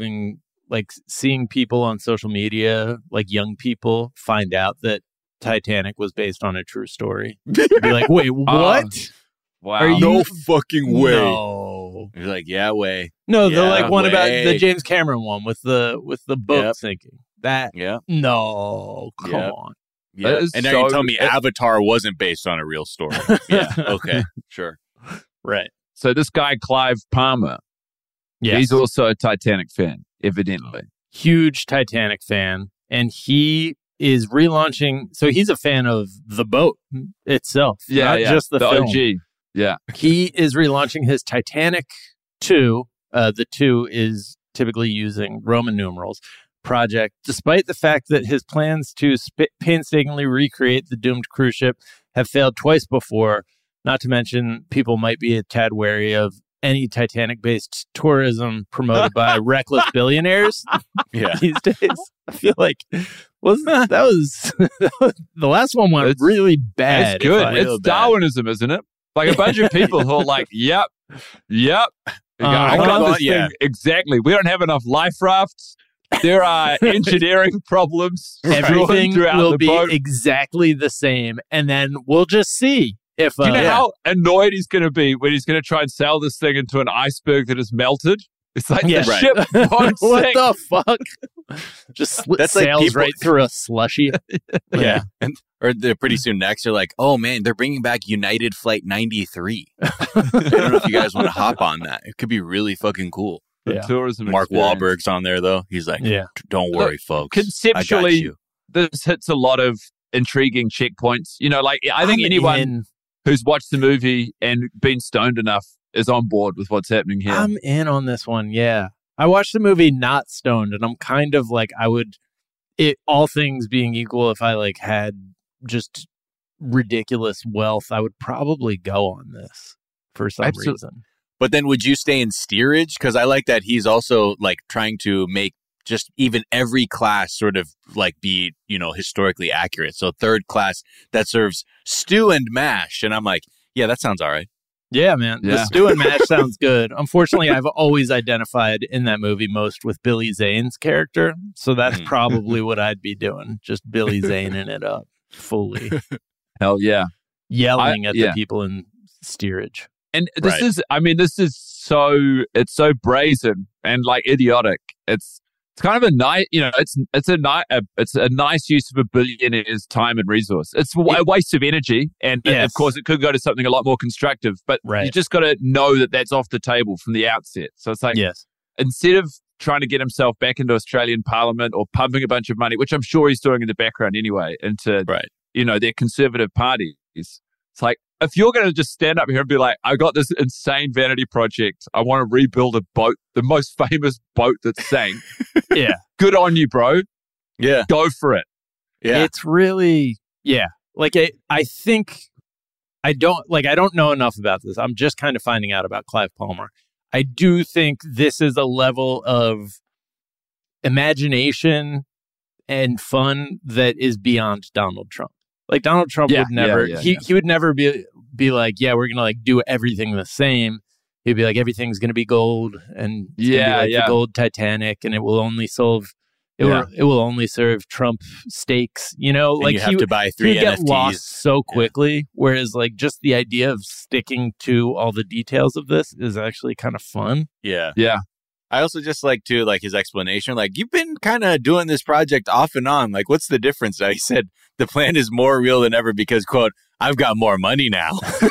seeing people on social media, like young people, find out that Titanic was based on a true story. Be like, wait, what? Wow. Are you no fucking way? No. You're like, yeah, way. No, the one about the James Cameron one with the boat sinking. That no, come on. Yeah. And now you tell me Avatar wasn't based on a real story. Yeah. Okay. Sure. Right. So this guy Clive Palmer, he's also a Titanic fan, evidently. Huge Titanic fan, and he is relaunching. So he's a fan of the boat itself, not just the film. OG. Yeah. He is relaunching his Titanic 2. The 2 is typically using Roman numerals project, despite the fact that his plans to painstakingly recreate the doomed cruise ship have failed twice before. Not to mention, people might be a tad wary of any Titanic-based tourism promoted by reckless billionaires these days. I feel like that was the last one went really bad. It's good. It's Darwinism, isn't it? Like a bunch of people who are like, yep. I got this thing exactly. We don't have enough life rafts. There are engineering problems. Everything will be exactly the same. And then we'll just see if... Do you know how annoyed he's going to be when he's going to try and sell this thing into an iceberg that is melted? It's like the ship won't what sink. the fuck? Just sails right through a slushy. Or they're pretty soon next, they're like, oh man, they're bringing back United Flight 93. I don't know if you guys want to hop on that. It could be really fucking cool. Tourism Mark experience. Wahlberg's on there though. He's like, don't worry, folks. Conceptually, this hits a lot of intriguing checkpoints. You know, like I think anyone who's watched the movie and been stoned enough is on board with what's happening here. I'm in on this one. Yeah. I watched the movie not stoned, and I'm kind of like, all things being equal, if I like had just ridiculous wealth, I would probably go on this for some reason. But then would you stay in steerage? Because I like that he's also like trying to make just even every class sort of like be, historically accurate. So third class that serves stew and mash. And I'm like, yeah, that sounds all right. Yeah, man. Yeah. The stew and mash sounds good. Unfortunately, I've always identified in that movie most with Billy Zane's character. So that's probably what I'd be doing. Just Billy Zaneing it up fully. Hell yeah. Yelling at the people in steerage. And this is so brazen and like idiotic. It's it's kind of a nice, it's a nice use of a billionaire's time and resource. It's a waste of energy, and of course, it could go to something a lot more constructive. But you just got to know that that's off the table from the outset. So it's like, instead of trying to get himself back into Australian Parliament or pumping a bunch of money, which I'm sure he's doing in the background anyway, into their conservative parties. It's like, if you're going to just stand up here and be like, I got this insane vanity project, I want to rebuild a boat, the most famous boat that sank. Good on you, bro. Yeah. Go for it. Yeah. It's really, like, I think, I don't know enough about this. I'm just kind of finding out about Clive Palmer. I do think this is a level of imagination and fun that is beyond Donald Trump. Like, Donald Trump would never, he would never be like, we're going to like do everything the same. He'd be like, everything's going to be gold, and it's gonna be like the gold Titanic, and it will only serve Trump stakes. You know, like you have to buy 3 NFTs. Get lost so quickly. Whereas, like, just the idea of sticking to all the details of this is actually kind of fun. Yeah. I also just like his explanation. Like, you've been kind of doing this project off and on. Like, what's the difference? He said the plan is more real than ever because, quote, I've got more money now.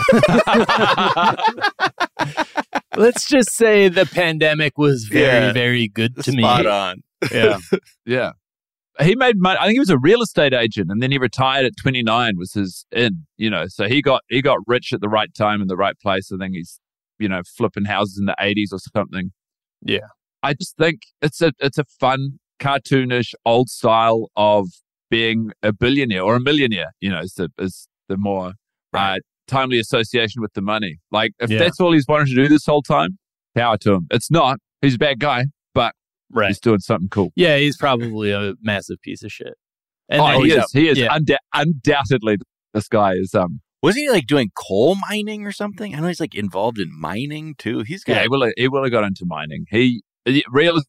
Let's just say the pandemic was very, very good to me. Spot on. Yeah. He made money. I think he was a real estate agent, and then he retired at 29 was his in, so he got rich at the right time in the right place. I think he's, flipping houses in the 80s or something. Yeah. I just think it's a fun, cartoonish, old style of being a billionaire or a millionaire, is the more timely association with the money. Like, if that's all he's wanted to do this whole time, power to him. It's not. He's a bad guy, but he's doing something cool. Yeah, he's probably a massive piece of shit. And he is. Undoubtedly, this guy is... Wasn't he like doing coal mining or something? I know he's like involved in mining too. He will have got into mining. It's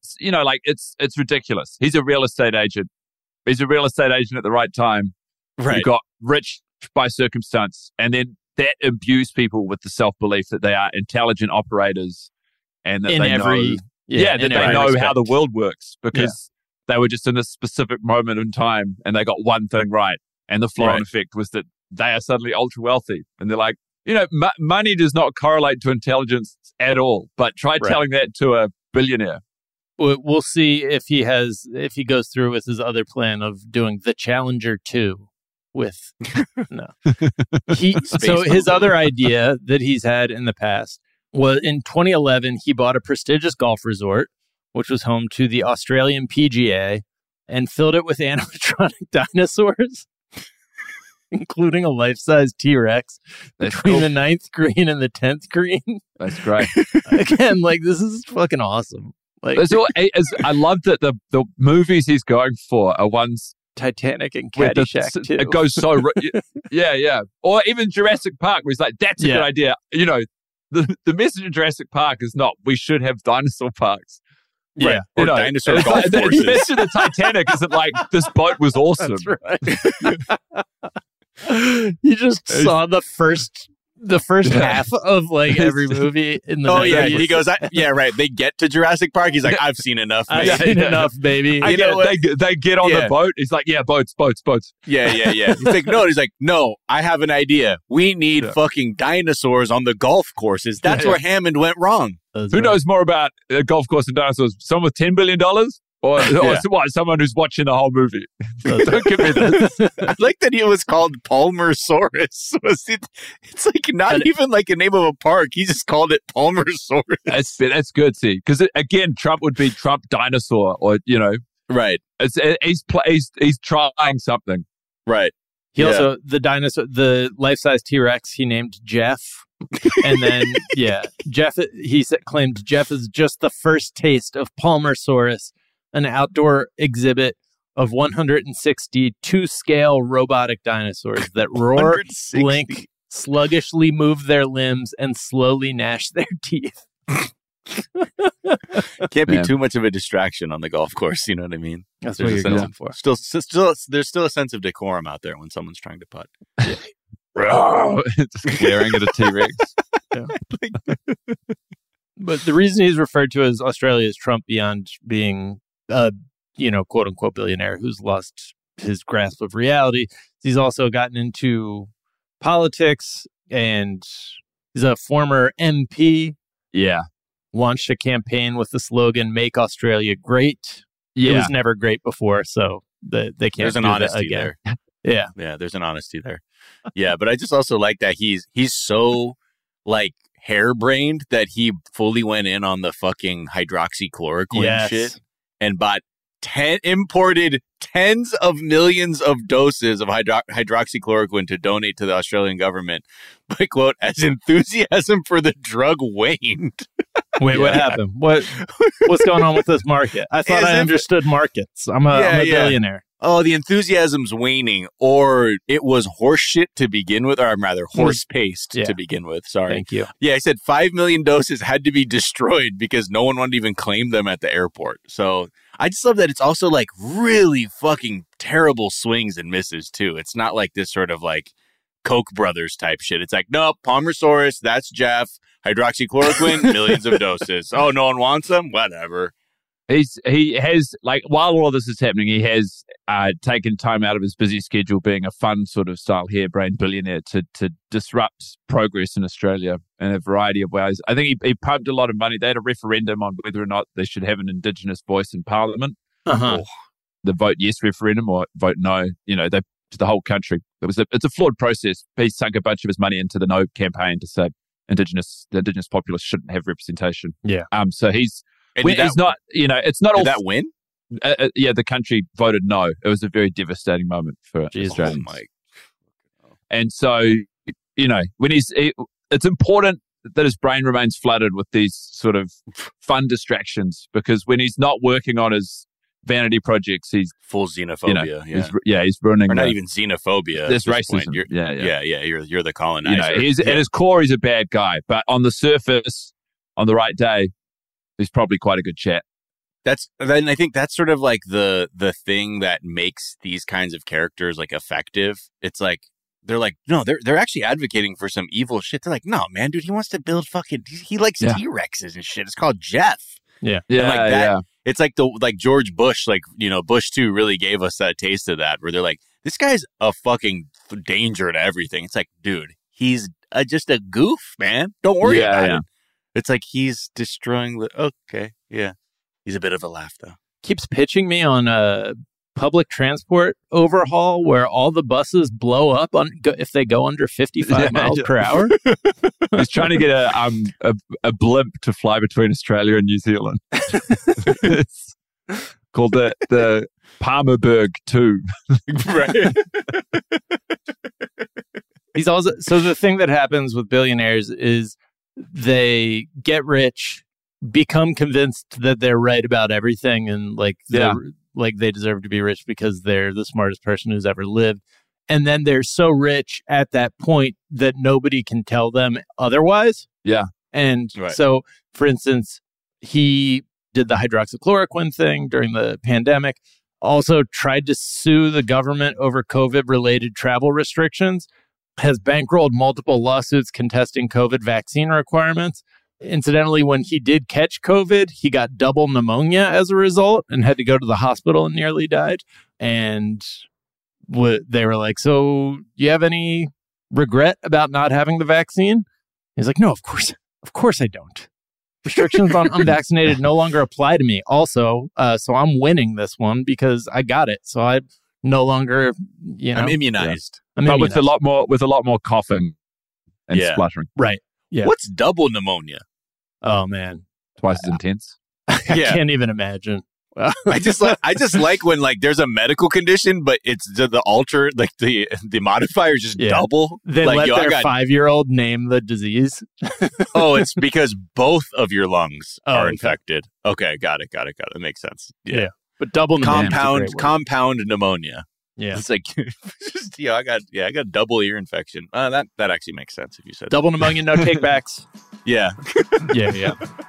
ridiculous. He's a real estate agent. He's a real estate agent at the right time. Right. Who got rich by circumstance, and then that imbues people with the self-belief that they are intelligent operators, and that they know how the world works because they were just in this specific moment in time and they got one thing right, and the flow-on effect was that they are suddenly ultra wealthy, and they're like, money does not correlate to intelligence at all. But try telling that to a billionaire. We'll see if he goes through with his other plan of doing the Challenger 2 with no. So his other idea that he's had in the past was in 2011 he bought a prestigious golf resort, which was home to the Australian PGA, and filled it with animatronic dinosaurs. Including a life-size T-Rex between the 9th green and the 10th green. That's great. Again, like, this is fucking awesome. Like, I love that the movies he's going for are ones Titanic and Caddyshack too. It goes so yeah. Or even Jurassic Park, where he's like, that's a good idea. The message of Jurassic Park is not we should have dinosaur parks. Yeah, or dinosaur golf courses. The message of the Titanic isn't like this boat was awesome. That's right. You just saw the first half of like every movie in the 90s. He goes, they get to Jurassic Park, he's like, I've seen enough, baby. I've seen enough, baby. They get on the boat, he's like, boats. Yeah. He's like, no, I have an idea. We need fucking dinosaurs on the golf courses. That's where Hammond went wrong. Who knows more about a golf course and dinosaurs? Someone with $10 billion? Or someone who's watching the whole movie. Don't give me this. I like that he was called Palmersaurus. It's like not even like a name of a park. He just called it Palmersaurus. That's good, see. Because again, Trump would be Trump dinosaur, or right. He's trying something, right. He also the life-size T-Rex he named Jeff. And then Jeff, claimed Jeff is just the first taste of Palmersaurus, an outdoor exhibit of 160 2-scale robotic dinosaurs that roar, blink, sluggishly move their limbs, and slowly gnash their teeth. Can't be too much of a distraction on the golf course, you know what I mean? That's what you're going for. Still, there's still a sense of decorum out there when someone's trying to putt. Just glaring at a T-Rex. But the reason he's referred to as Australia's Trump, beyond being quote unquote billionaire who's lost his grasp of reality. He's also gotten into politics, and he's a former MP. Yeah. Launched a campaign with the slogan "Make Australia Great." Yeah. It was never great before, so they can't. There's an honesty there. Yeah. Yeah, there's an honesty there. Yeah, but I just also like that he's so like harebrained that he fully went in on the fucking hydroxychloroquine shit and imported tens of millions of doses of hydroxychloroquine to donate to the Australian government. But, quote, as enthusiasm for the drug waned. Wait, what happened? What's going on with this market? I thought I understood markets. I'm a billionaire. Oh, the enthusiasm's waning, or it was horse shit to begin with, or rather horse paste to begin with. Sorry. Thank you. Yeah, I said 5 million doses had to be destroyed because no one wanted to even claim them at the airport. So I just love that it's also like really fucking terrible swings and misses too. It's not like this sort of like Koch brothers type shit. It's like, no, Palmasaurus, that's Jeff. Hydroxychloroquine, millions of doses. Oh, no one wants them? Whatever. He has, like, while all of this is happening, he has taken time out of his busy schedule being a fun sort of style harebrained billionaire to disrupt progress in Australia in a variety of ways. I think he pumped a lot of money. They had a referendum on whether or not they should have an Indigenous voice in Parliament. Uh-huh. The vote yes referendum or vote no. The whole country. It's a flawed process. He sunk a bunch of his money into the no campaign to say the Indigenous populace shouldn't have representation. Yeah. So he's... it's not all... Did that win? The country voted no. It was a very devastating moment for Australians. And so, when it's important that his brain remains flooded with these sort of fun distractions, because when he's not working on his vanity projects, he's full xenophobia. He's running. Or not even xenophobia. There's racism. You're the colonizer. At his core, he's a bad guy, but on the surface, on the right day, he's probably quite a good chat. Then I think that's sort of like the thing that makes these kinds of characters like effective. It's like they're like, no, they're actually advocating for some evil shit. They're like, no, man, dude, he wants to build he likes T-Rexes and shit. It's called Jeff. Yeah. It's like George Bush, Bush 2 really gave us that taste of that, where they're like, this guy's a fucking danger to everything. It's like, dude, he's just a goof, man. Don't worry about it. It's like he's destroying he's a bit of a laugh, though. Keeps pitching me on a public transport overhaul where all the buses blow up if they go under 55 miles per hour. He's trying to get a blimp to fly between Australia and New Zealand. It's called the Palmerberg 2. Right. He's also, so the thing that happens with billionaires is they get rich, become convinced that they're right about everything, and they deserve to be rich because they're the smartest person who's ever lived. And then they're so rich at that point that nobody can tell them otherwise. Yeah. And so, for instance, he did the hydroxychloroquine thing during the pandemic, also tried to sue the government over COVID-related travel restrictions, has bankrolled multiple lawsuits contesting COVID vaccine requirements. Incidentally, when he did catch COVID, he got double pneumonia as a result and had to go to the hospital and nearly died. And they were like, so you have any regret about not having the vaccine? He's like, no, of course I don't. Restrictions on unvaccinated no longer apply to me. Also, so I'm winning this one because I got it. So I no longer, I'm immunized. But with a lot more coughing and spluttering. Right. Yeah. What's double pneumonia? Oh man, twice as intense. I can't even imagine. I just like when like there's a medical condition, but it's the alter, like the modifier is just double. They like, let their 5-year-old name the disease. Oh, it's because both of your lungs are infected. Okay, got it. That makes sense. Yeah. But double pneumonia. Compound pneummonia. Yeah. It's like I got double ear infection. That actually makes sense if you said double pneumonia, no takebacks. Yeah. Yeah.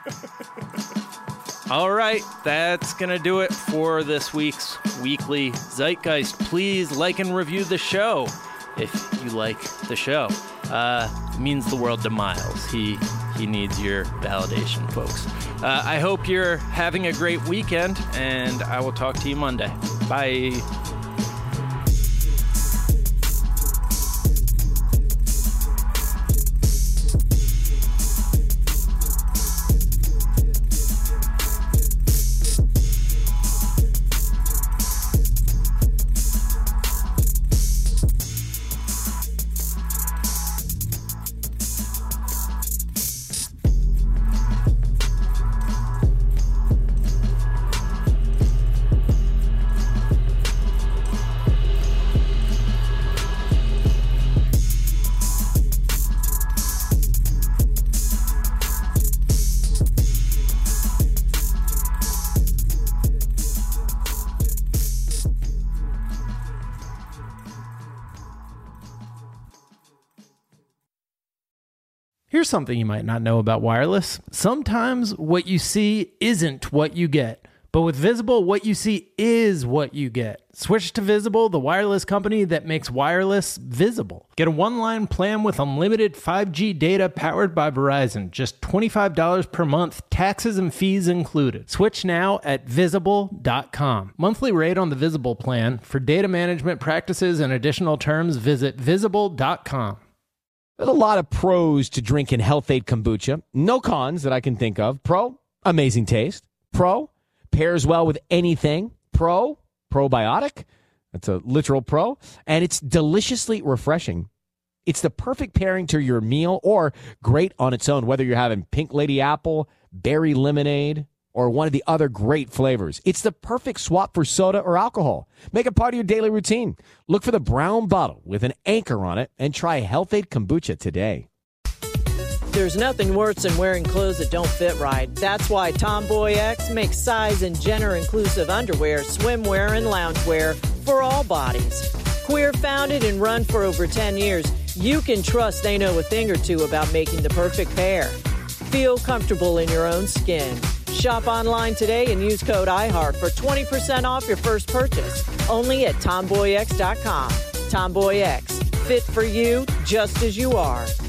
All right, that's going to do it for this week's Weekly Zeitgeist. Please like and review the show if you like the show. It means the world to Miles. He needs your validation, folks. I hope you're having a great weekend, and I will talk to you Monday. Bye. Here's something you might not know about wireless. Sometimes what you see isn't what you get. But with Visible, what you see is what you get. Switch to Visible, the wireless company that makes wireless visible. Get a one-line plan with unlimited 5G data powered by Verizon. Just $25 per month, taxes and fees included. Switch now at Visible.com. Monthly rate on the Visible plan. For data management practices and additional terms, visit Visible.com. There's a lot of pros to drinking Health-Ade kombucha. No cons that I can think of. Pro, amazing taste. Pro, pairs well with anything. Pro, probiotic. That's a literal pro. And it's deliciously refreshing. It's the perfect pairing to your meal or great on its own, whether you're having Pink Lady Apple, berry lemonade, or one of the other great flavors. It's the perfect swap for soda or alcohol. Make it part of your daily routine. Look for the brown bottle with an anchor on it and try Health-Ade kombucha today. There's nothing worse than wearing clothes that don't fit right. That's why Tomboy X makes size and gender-inclusive underwear, swimwear, and loungewear for all bodies. Queer-founded and run for over 10 years, you can trust they know a thing or two about making the perfect pair. Feel comfortable in your own skin. Shop online today and use code IHEART for 20% off your first purchase. Only at TomboyX.com. Tomboy X. Fit for you just as you are.